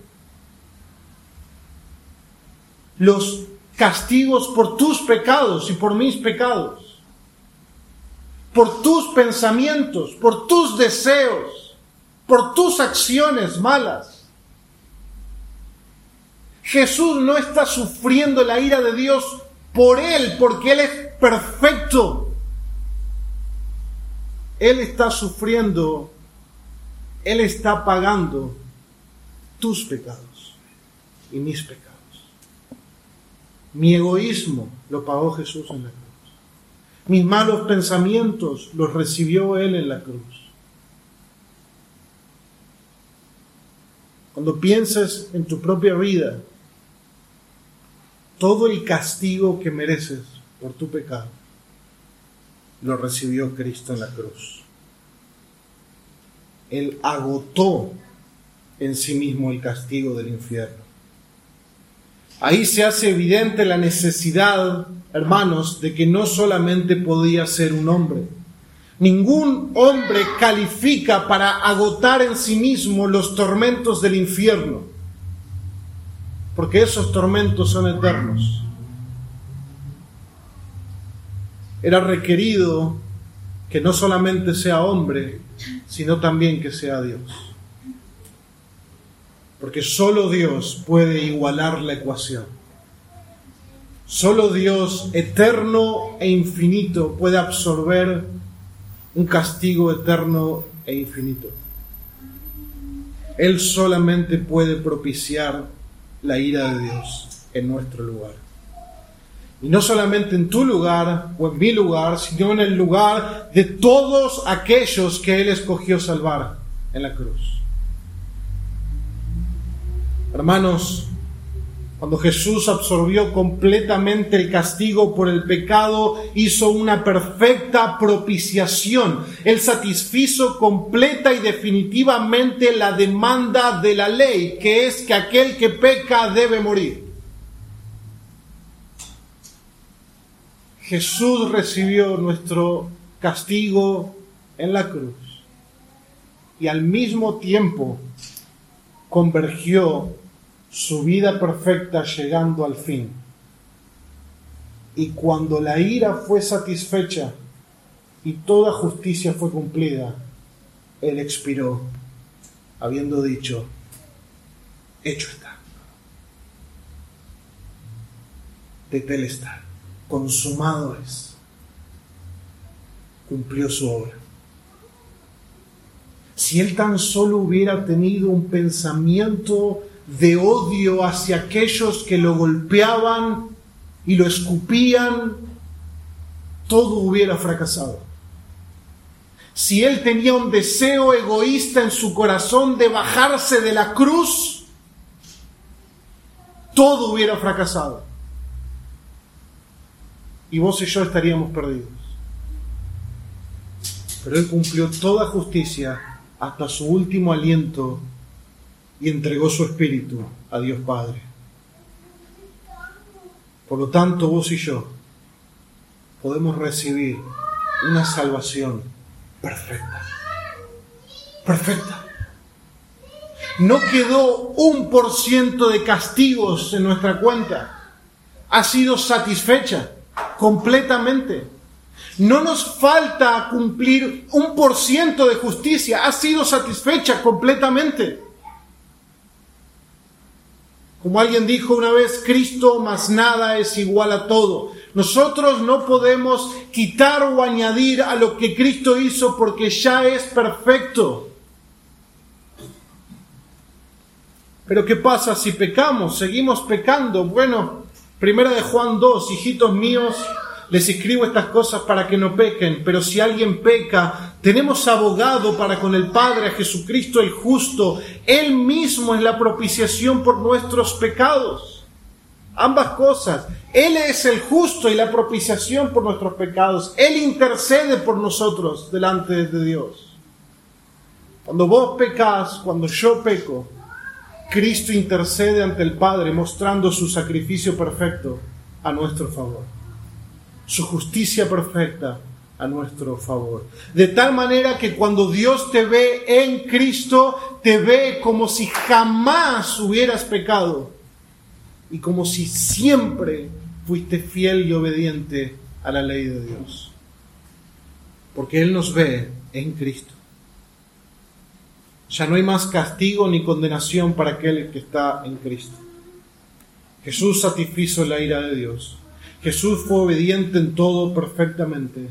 Los castigos por tus pecados y por mis pecados. Por tus pensamientos, por tus deseos, por tus acciones malas. Jesús no está sufriendo la ira de Dios por Él, porque Él es perfecto. Él está sufriendo, Él está pagando tus pecados y mis pecados. Mi egoísmo lo pagó Jesús en la cruz. Mis malos pensamientos los recibió Él en la cruz. Cuando pienses en tu propia vida, todo el castigo que mereces por tu pecado, lo recibió Cristo en la cruz. Él agotó en sí mismo el castigo del infierno. Ahí se hace evidente la necesidad, hermanos, de que no solamente podía ser un hombre. Ningún hombre califica para agotar en sí mismo los tormentos del infierno, porque esos tormentos son eternos. Era requerido que no solamente sea hombre, sino también que sea Dios. Porque solo Dios puede igualar la ecuación. Solo Dios, eterno e infinito, puede absorber un castigo eterno e infinito. Él solamente puede propiciar la ira de Dios en nuestro lugar. Y no solamente en tu lugar o en mi lugar, sino en el lugar de todos aquellos que Él escogió salvar en la cruz. Hermanos, cuando Jesús absorbió completamente el castigo por el pecado, hizo una perfecta propiciación. Él satisfizo completa y definitivamente la demanda de la ley, que es que aquel que peca debe morir. Jesús recibió nuestro castigo en la cruz y al mismo tiempo convergió su vida perfecta llegando al fin. Y cuando la ira fue satisfecha y toda justicia fue cumplida, Él expiró, habiendo dicho: hecho está. Tetelestai, consumado es. Cumplió su obra. Si Él tan solo hubiera tenido un pensamiento de odio hacia aquellos que lo golpeaban y lo escupían, todo hubiera fracasado. Si Él tenía un deseo egoísta en su corazón de bajarse de la cruz, todo hubiera fracasado. Y vos y yo estaríamos perdidos. Pero Él cumplió toda justicia hasta su último aliento y entregó su espíritu a Dios Padre. Por lo tanto, vos y yo podemos recibir una salvación perfecta. Perfecta. No quedó un por ciento de castigos en nuestra cuenta. Ha sido satisfecha completamente. No nos falta cumplir un por ciento de justicia. Ha sido satisfecha completamente. Como alguien dijo una vez, Cristo más nada es igual a todo. Nosotros no podemos quitar o añadir a lo que Cristo hizo porque ya es perfecto. Pero ¿qué pasa si pecamos? ¿Seguimos pecando? Bueno, primera de Juan dos, hijitos míos, les escribo estas cosas para que no pequen, pero si alguien peca, tenemos abogado para con el Padre, a Jesucristo el justo. Él mismo es la propiciación por nuestros pecados. Ambas cosas. Él es el justo y la propiciación por nuestros pecados. Él intercede por nosotros delante de Dios. Cuando vos pecás, cuando yo peco, Cristo intercede ante el Padre mostrando su sacrificio perfecto a nuestro favor. Su justicia perfecta a nuestro favor. De tal manera que cuando Dios te ve en Cristo, te ve como si jamás hubieras pecado y como si siempre fuiste fiel y obediente a la ley de Dios. Porque Él nos ve en Cristo. Ya no hay más castigo ni condenación para aquel que está en Cristo. Jesús satisfizo la ira de Dios. Jesús fue obediente en todo perfectamente.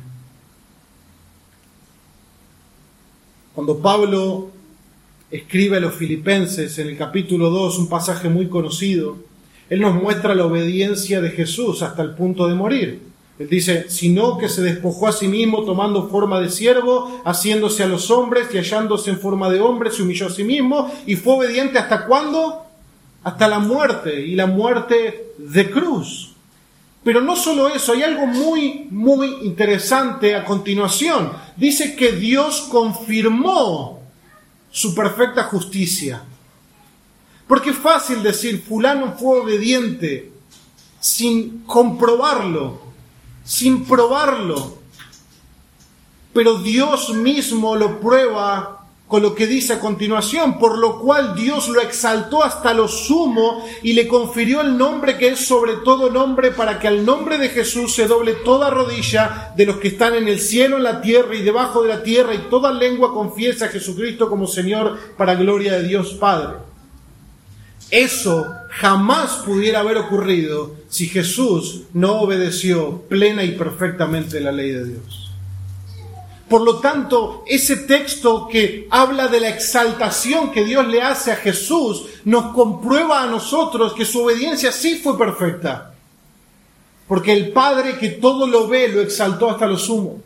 Cuando Pablo escribe a los Filipenses en el capítulo dos, un pasaje muy conocido, él nos muestra la obediencia de Jesús hasta el punto de morir. Él dice, sino que se despojó a sí mismo tomando forma de siervo, haciéndose a los hombres y hallándose en forma de hombre, se humilló a sí mismo y fue obediente ¿hasta cuándo? Hasta la muerte, y la muerte de cruz. Pero no solo eso, hay algo muy, muy interesante a continuación. Dice que Dios confirmó su perfecta justicia. Porque es fácil decir, fulano fue obediente, sin comprobarlo, sin probarlo. Pero Dios mismo lo prueba con lo que dice a continuación, por lo cual Dios lo exaltó hasta lo sumo y le confirió el nombre que es sobre todo nombre, para que al nombre de Jesús se doble toda rodilla de los que están en el cielo, en la tierra y debajo de la tierra, y toda lengua confiesa a Jesucristo como Señor, para gloria de Dios Padre. Eso jamás pudiera haber ocurrido si Jesús no obedeció plena y perfectamente la ley de Dios. Por lo tanto, ese texto que habla de la exaltación que Dios le hace a Jesús, nos comprueba a nosotros que su obediencia sí fue perfecta. Porque el Padre que todo lo ve, lo exaltó hasta lo sumo.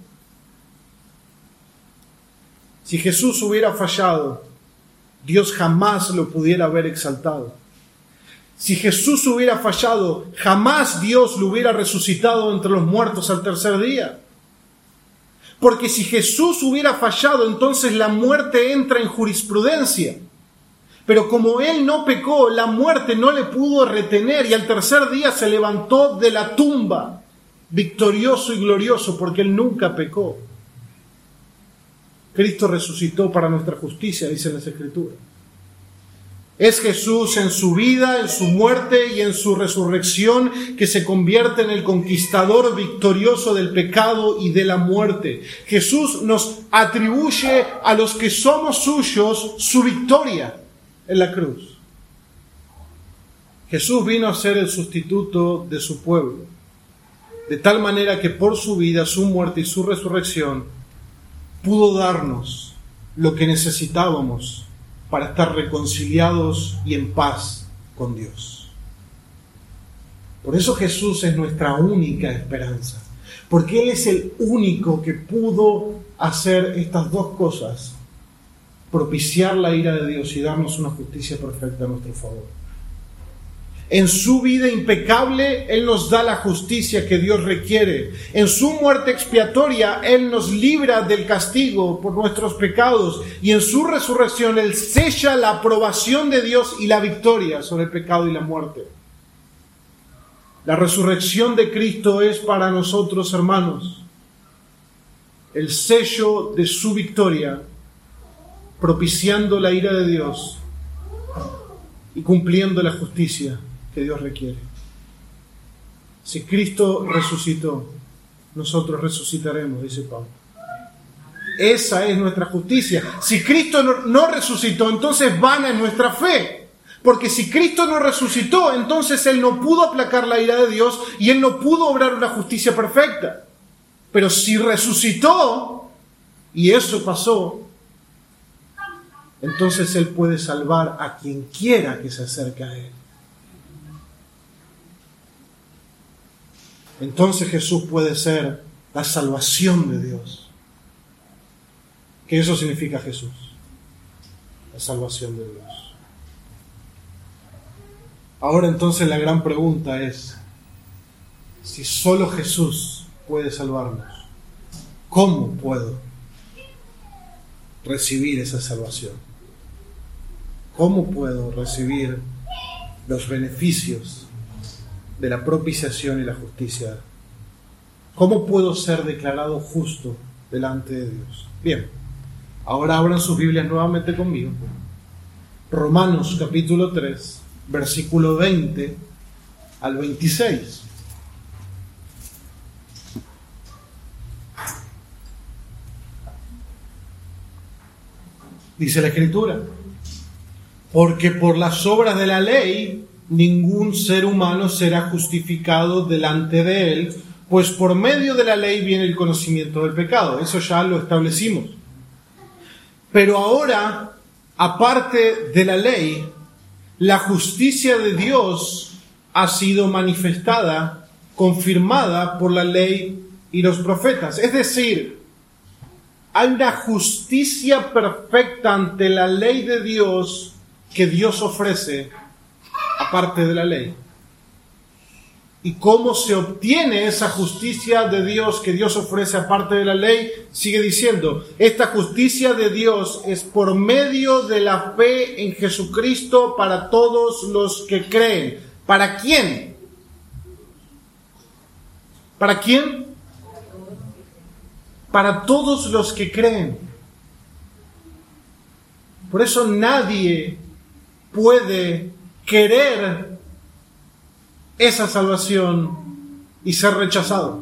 Si Jesús hubiera fallado, Dios jamás lo pudiera haber exaltado. Si Jesús hubiera fallado, jamás Dios lo hubiera resucitado entre los muertos al tercer día. Porque si Jesús hubiera fallado, entonces la muerte entra en jurisprudencia. Pero como Él no pecó, la muerte no le pudo retener y al tercer día se levantó de la tumba, victorioso y glorioso, porque Él nunca pecó. Cristo resucitó para nuestra justicia, dicen las Escrituras. Es Jesús en su vida, en su muerte y en su resurrección que se convierte en el conquistador victorioso del pecado y de la muerte. Jesús nos atribuye a los que somos suyos su victoria en la cruz. Jesús vino a ser el sustituto de su pueblo, de tal manera que por su vida, su muerte y su resurrección pudo darnos lo que necesitábamos para estar reconciliados y en paz con Dios. Por eso Jesús es nuestra única esperanza, porque Él es el único que pudo hacer estas dos cosas, propiciar la ira de Dios y darnos una justicia perfecta a nuestro favor. En su vida impecable, Él nos da la justicia que Dios requiere. En su muerte expiatoria, Él nos libra del castigo por nuestros pecados. Y en su resurrección, Él sella la aprobación de Dios y la victoria sobre el pecado y la muerte. La resurrección de Cristo es para nosotros, hermanos, el sello de su victoria, propiciando la ira de Dios y cumpliendo la justicia que Dios requiere. Si Cristo resucitó, nosotros resucitaremos, dice Pablo. Esa es nuestra justicia. Si Cristo no, no resucitó, entonces vana es nuestra fe. Porque si Cristo no resucitó, entonces Él no pudo aplacar la ira de Dios y Él no pudo obrar una justicia perfecta. Pero si resucitó, y eso pasó, entonces Él puede salvar a quien quiera que se acerque a Él. Entonces Jesús puede ser la salvación de Dios. ¿Qué eso significa Jesús? La salvación de Dios. Ahora entonces la gran pregunta es, si solo Jesús puede salvarnos, ¿cómo puedo recibir esa salvación? ¿Cómo puedo recibir los beneficios de la propiciación y la justicia? ¿Cómo puedo ser declarado justo delante de Dios? Bien, ahora abran sus Biblias nuevamente conmigo. Romanos capítulo tres, versículo veinte al veintiséis. Dice la Escritura: porque por las obras de la ley ningún ser humano será justificado delante de él, pues por medio de la ley viene el conocimiento del pecado. Eso ya lo establecimos. Pero ahora, aparte de la ley, la justicia de Dios ha sido manifestada, confirmada por la ley y los profetas. Es decir, hay una justicia perfecta ante la ley de Dios que Dios ofrece aparte de la ley. ¿Y cómo se obtiene esa justicia de Dios que Dios ofrece aparte de la ley? Sigue diciendo, esta justicia de Dios es por medio de la fe en Jesucristo para todos los que creen. ¿Para quién? ¿Para quién? Para todos los que creen. Por eso nadie puede querer esa salvación y ser rechazado.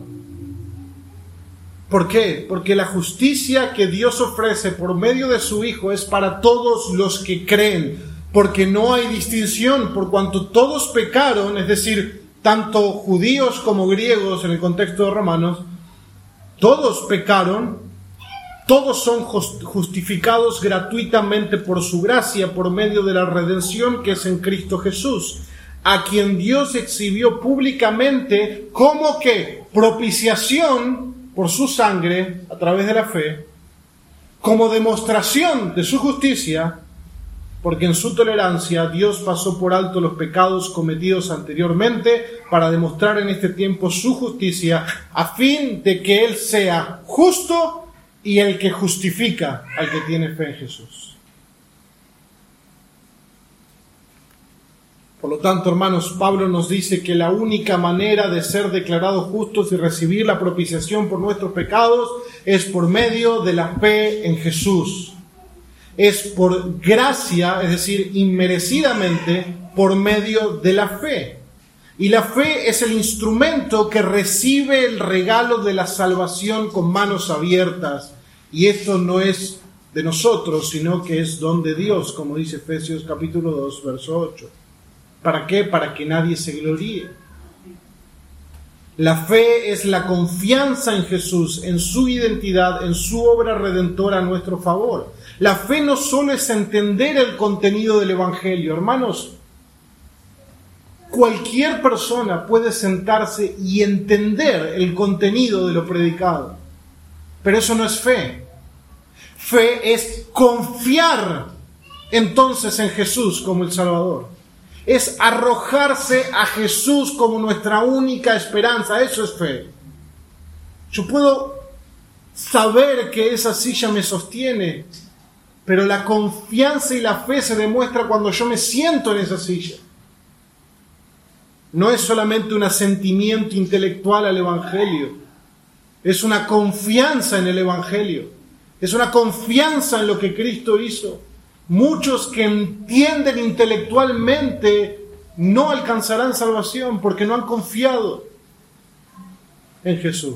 ¿Por qué? Porque la justicia que Dios ofrece por medio de su Hijo es para todos los que creen, porque no hay distinción, por cuanto todos pecaron, es decir, tanto judíos como griegos en el contexto de Romanos, todos pecaron, todos son justificados gratuitamente por su gracia, por medio de la redención que es en Cristo Jesús, a quien Dios exhibió públicamente como que propiciación por su sangre a través de la fe, como demostración de su justicia, porque en su tolerancia Dios pasó por alto los pecados cometidos anteriormente para demostrar en este tiempo su justicia, a fin de que Él sea justo y el que justifica al que tiene fe en Jesús. Por lo tanto, hermanos, Pablo nos dice que la única manera de ser declarados justos y recibir la propiciación por nuestros pecados es por medio de la fe en Jesús. Es por gracia, es decir, inmerecidamente, por medio de la fe. Y la fe es el instrumento que recibe el regalo de la salvación con manos abiertas. Y esto no es de nosotros, sino que es don de Dios, como dice Efesios capítulo dos, verso ocho. ¿Para qué? Para que nadie se gloríe. La fe es la confianza en Jesús, en su identidad, en su obra redentora a nuestro favor. La fe no solo es entender el contenido del Evangelio. Hermanos, cualquier persona puede sentarse y entender el contenido de lo predicado. Pero eso no es fe. Fe es confiar entonces en Jesús como el Salvador. Es arrojarse a Jesús como nuestra única esperanza. Eso es fe. Yo puedo saber que esa silla me sostiene, pero la confianza y la fe se demuestra cuando yo me siento en esa silla. No es solamente un asentimiento intelectual al Evangelio. Es una confianza en el Evangelio. Es una confianza en lo que Cristo hizo. Muchos que entienden intelectualmente no alcanzarán salvación porque no han confiado en Jesús.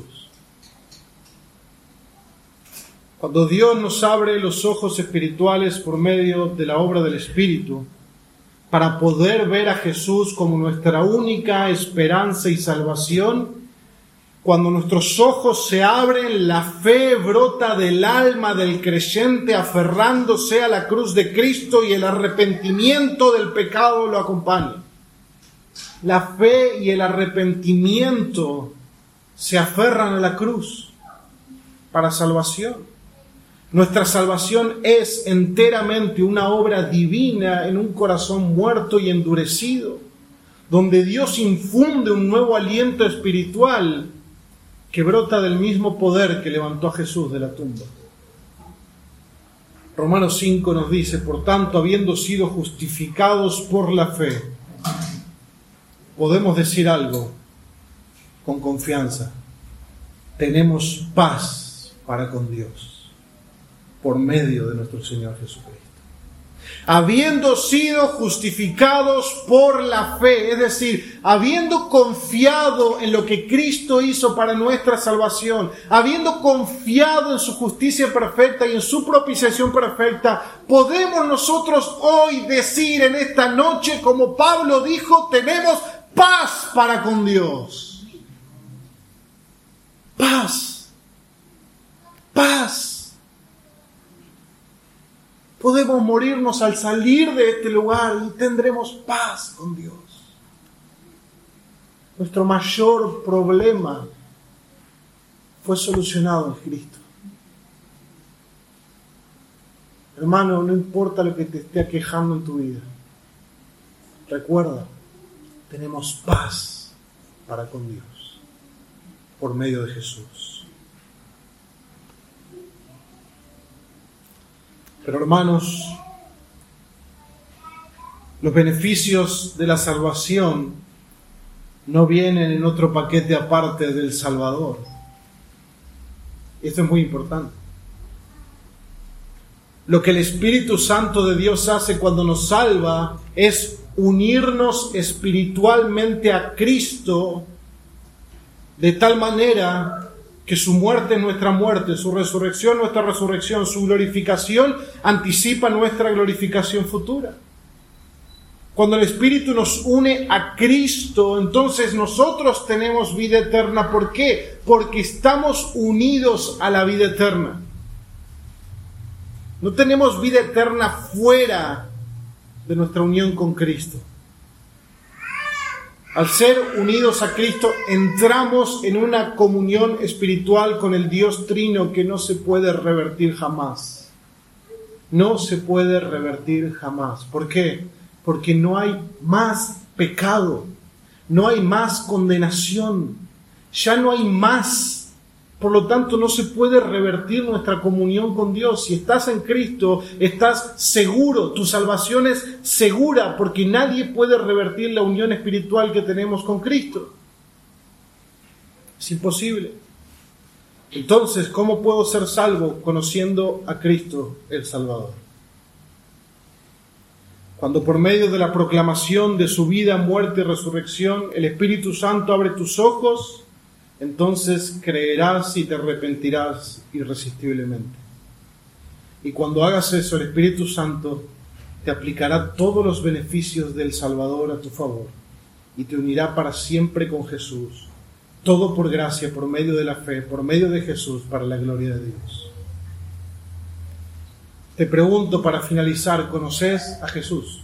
Cuando Dios nos abre los ojos espirituales por medio de la obra del Espíritu, para poder ver a Jesús como nuestra única esperanza y salvación, Cuando nuestros ojos se abren, la fe brota del alma del creyente aferrándose a la cruz de Cristo y el arrepentimiento del pecado lo acompaña. La fe y el arrepentimiento se aferran a la cruz para salvación. Nuestra salvación es enteramente una obra divina en un corazón muerto y endurecido, donde Dios infunde un nuevo aliento espiritual que brota del mismo poder que levantó a Jesús de la tumba. Romanos cinco nos dice, por tanto, habiendo sido justificados por la fe, podemos decir algo con confianza. Tenemos paz para con Dios por medio de nuestro Señor Jesucristo. Habiendo sido justificados por la fe, es decir, habiendo confiado en lo que Cristo hizo para nuestra salvación, habiendo confiado en su justicia perfecta y en su propiciación perfecta, podemos nosotros hoy decir en esta noche, como Pablo dijo, tenemos paz para con Dios. Paz. Paz. Podemos morirnos al salir de este lugar y tendremos paz con Dios. Nuestro mayor problema fue solucionado en Cristo. Hermano, no importa lo que te esté aquejando en tu vida. Recuerda, tenemos paz para con Dios por medio de Jesús. Pero hermanos, los beneficios de la salvación no vienen en otro paquete aparte del Salvador. Esto es muy importante. Lo que el Espíritu Santo de Dios hace cuando nos salva es unirnos espiritualmente a Cristo de tal manera que su muerte es nuestra muerte, su resurrección nuestra resurrección, su glorificación anticipa nuestra glorificación futura. Cuando el Espíritu nos une a Cristo, entonces nosotros tenemos vida eterna. ¿Por qué? Porque estamos unidos a la vida eterna. No tenemos vida eterna fuera de nuestra unión con Cristo. Al ser unidos a Cristo, entramos en una comunión espiritual con el Dios Trino que no se puede revertir jamás. No se puede revertir jamás. ¿Por qué? Porque no hay más pecado, no hay más condenación, ya no hay más. Por lo tanto, no se puede revertir nuestra comunión con Dios. Si estás en Cristo, estás seguro, tu salvación es segura, porque nadie puede revertir la unión espiritual que tenemos con Cristo. Es imposible. Entonces, ¿cómo puedo ser salvo? Conociendo a Cristo el Salvador. Cuando por medio de la proclamación de su vida, muerte y resurrección, el Espíritu Santo abre tus ojos, entonces creerás y te arrepentirás irresistiblemente. Y cuando hagas eso, el Espíritu Santo te aplicará todos los beneficios del Salvador a tu favor y te unirá para siempre con Jesús. Todo por gracia, por medio de la fe, por medio de Jesús, para la gloria de Dios. Te pregunto para finalizar, ¿conoces a Jesús?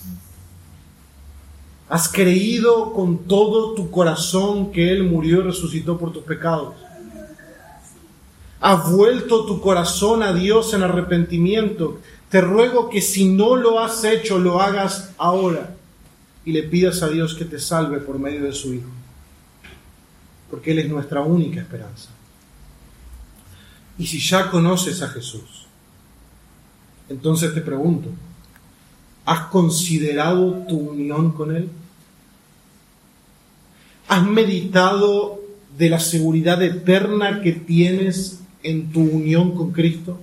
¿Has creído con todo tu corazón que Él murió y resucitó por tus pecados? ¿Has vuelto tu corazón a Dios en arrepentimiento? Te ruego que si no lo has hecho, lo hagas ahora y le pidas a Dios que te salve por medio de su Hijo, porque Él es nuestra única esperanza. Y si ya conoces a Jesús, entonces te pregunto, ¿has considerado tu unión con Él? ¿Has meditado de la seguridad eterna que tienes en tu unión con Cristo?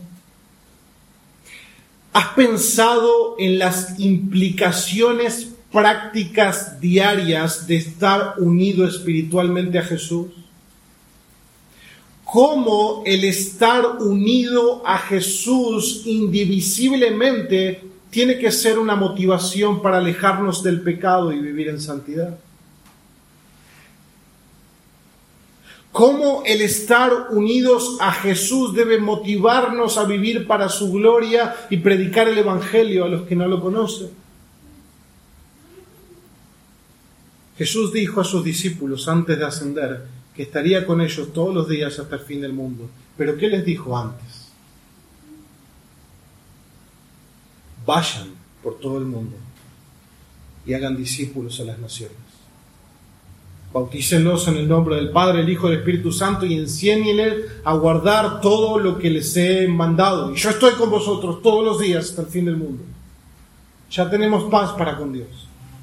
¿Has pensado en las implicaciones prácticas diarias de estar unido espiritualmente a Jesús? ¿Cómo el estar unido a Jesús indivisiblemente tiene que ser una motivación para alejarnos del pecado y vivir en santidad? cómo el estar unidos a Jesús debe motivarnos a vivir para su gloria y predicar el Evangelio a los que no lo conocen. Jesús dijo a sus discípulos antes de ascender que estaría con ellos todos los días hasta el fin del mundo. ¿Pero qué les dijo antes? Vayan por todo el mundo y hagan discípulos a las naciones. Bautícenlos en el nombre del Padre, el Hijo y el Espíritu Santo y enséñenles a guardar todo lo que les he mandado. Y yo estoy con vosotros todos los días hasta el fin del mundo. Ya tenemos paz para con Dios.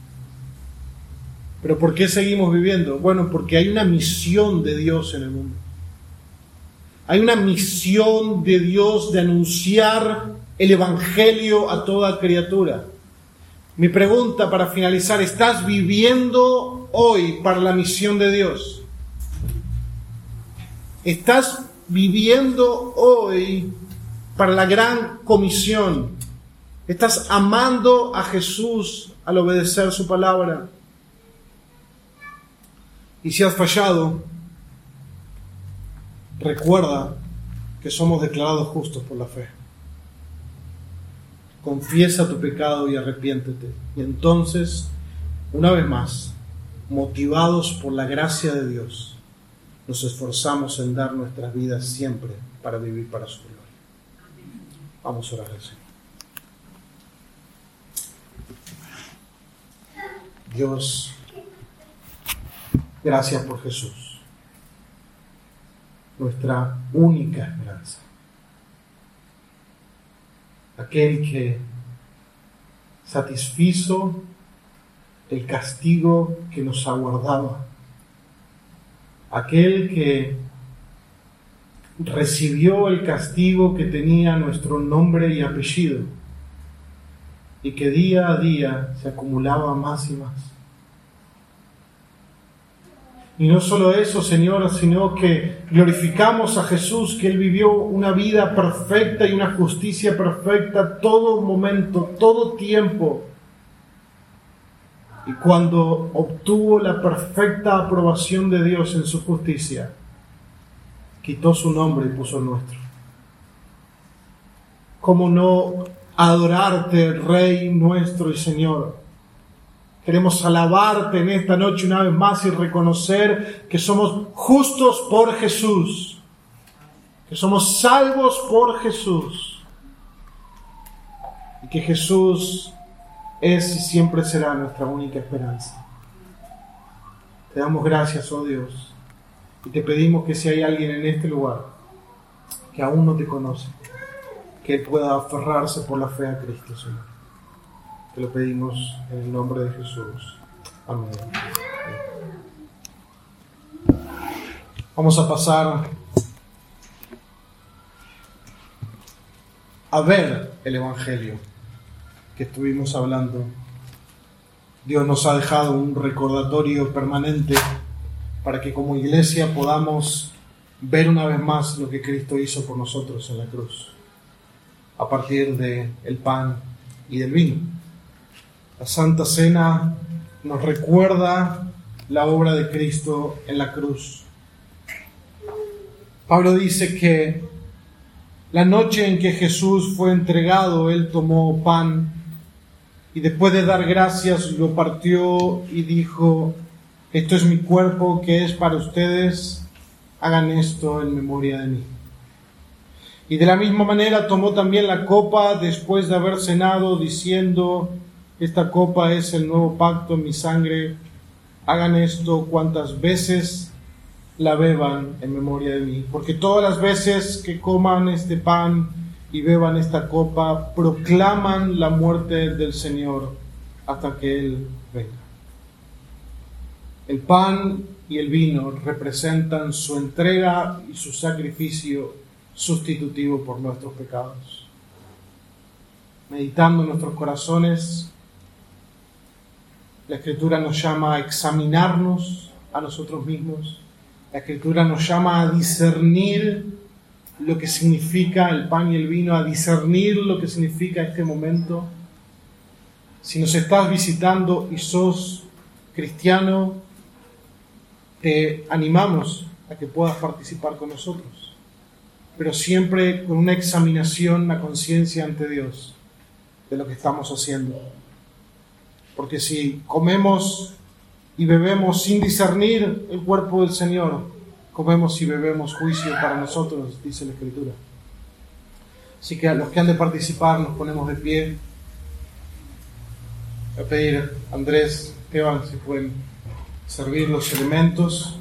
¿Pero por qué seguimos viviendo? Bueno, porque hay una misión de Dios en el mundo. Hay una misión de Dios de anunciar el Evangelio a toda criatura. Mi pregunta para finalizar, ¿estás viviendo hoy para la misión de Dios? ¿Estás viviendo hoy para la gran comisión? ¿Estás amando a Jesús al obedecer su palabra? Y si has fallado, recuerda que somos declarados justos por la fe. Confiesa tu pecado y arrepiéntete. Y entonces, una vez más, motivados por la gracia de Dios, nos esforzamos en dar nuestras vidas siempre para vivir para su gloria. Vamos a orar al Señor. Dios, gracias por Jesús, nuestra única esperanza. Aquel que satisfizo el castigo que nos aguardaba. Aquel que recibió el castigo que tenía nuestro nombre y apellido y que día a día se acumulaba más y más. Y no solo eso, Señor, sino que glorificamos a Jesús, que Él vivió una vida perfecta y una justicia perfecta todo momento, todo tiempo. Y cuando obtuvo la perfecta aprobación de Dios en su justicia, quitó su nombre y puso el nuestro. ¿Cómo no adorarte, Rey nuestro y Señor? Queremos alabarte en esta noche una vez más y reconocer que somos justos por Jesús, que somos salvos por Jesús y que Jesús es y siempre será nuestra única esperanza. Te damos gracias, oh Dios, y te pedimos que si hay alguien en este lugar que aún no te conoce, que él pueda aferrarse por la fe a Cristo, Señor. Te lo pedimos en el nombre de Jesús. Amén. Vamos a pasar a ver el Evangelio que estuvimos hablando. Dios nos ha dejado un recordatorio permanente para que como iglesia podamos ver una vez más lo que Cristo hizo por nosotros en la cruz, a partir del pan y del vino. La Santa Cena nos recuerda la obra de Cristo en la cruz. Pablo dice que la noche en que Jesús fue entregado, Él tomó pan y después de dar gracias lo partió y dijo: esto es mi cuerpo que es para ustedes, hagan esto en memoria de mí. Y de la misma manera tomó también la copa después de haber cenado, diciendo: esta copa es el nuevo pacto en mi sangre, hagan esto cuantas veces la beban en memoria de mí. Porque todas las veces que coman este pan y beban esta copa, proclaman la muerte del Señor hasta que Él venga. El pan y el vino representan su entrega y su sacrificio sustitutivo por nuestros pecados. Meditando en nuestros corazones, la Escritura nos llama a examinarnos a nosotros mismos. La Escritura nos llama a discernir lo que significa el pan y el vino, a discernir lo que significa este momento. Si nos estás visitando y sos cristiano, te animamos a que puedas participar con nosotros, pero siempre con una examinación, una conciencia ante Dios de lo que estamos haciendo. Porque si comemos y bebemos sin discernir el cuerpo del Señor, comemos y bebemos juicio para nosotros, dice la Escritura. Así que a los que han de participar nos ponemos de pie. Voy a pedir a Andrés, Esteban, si pueden servir los elementos.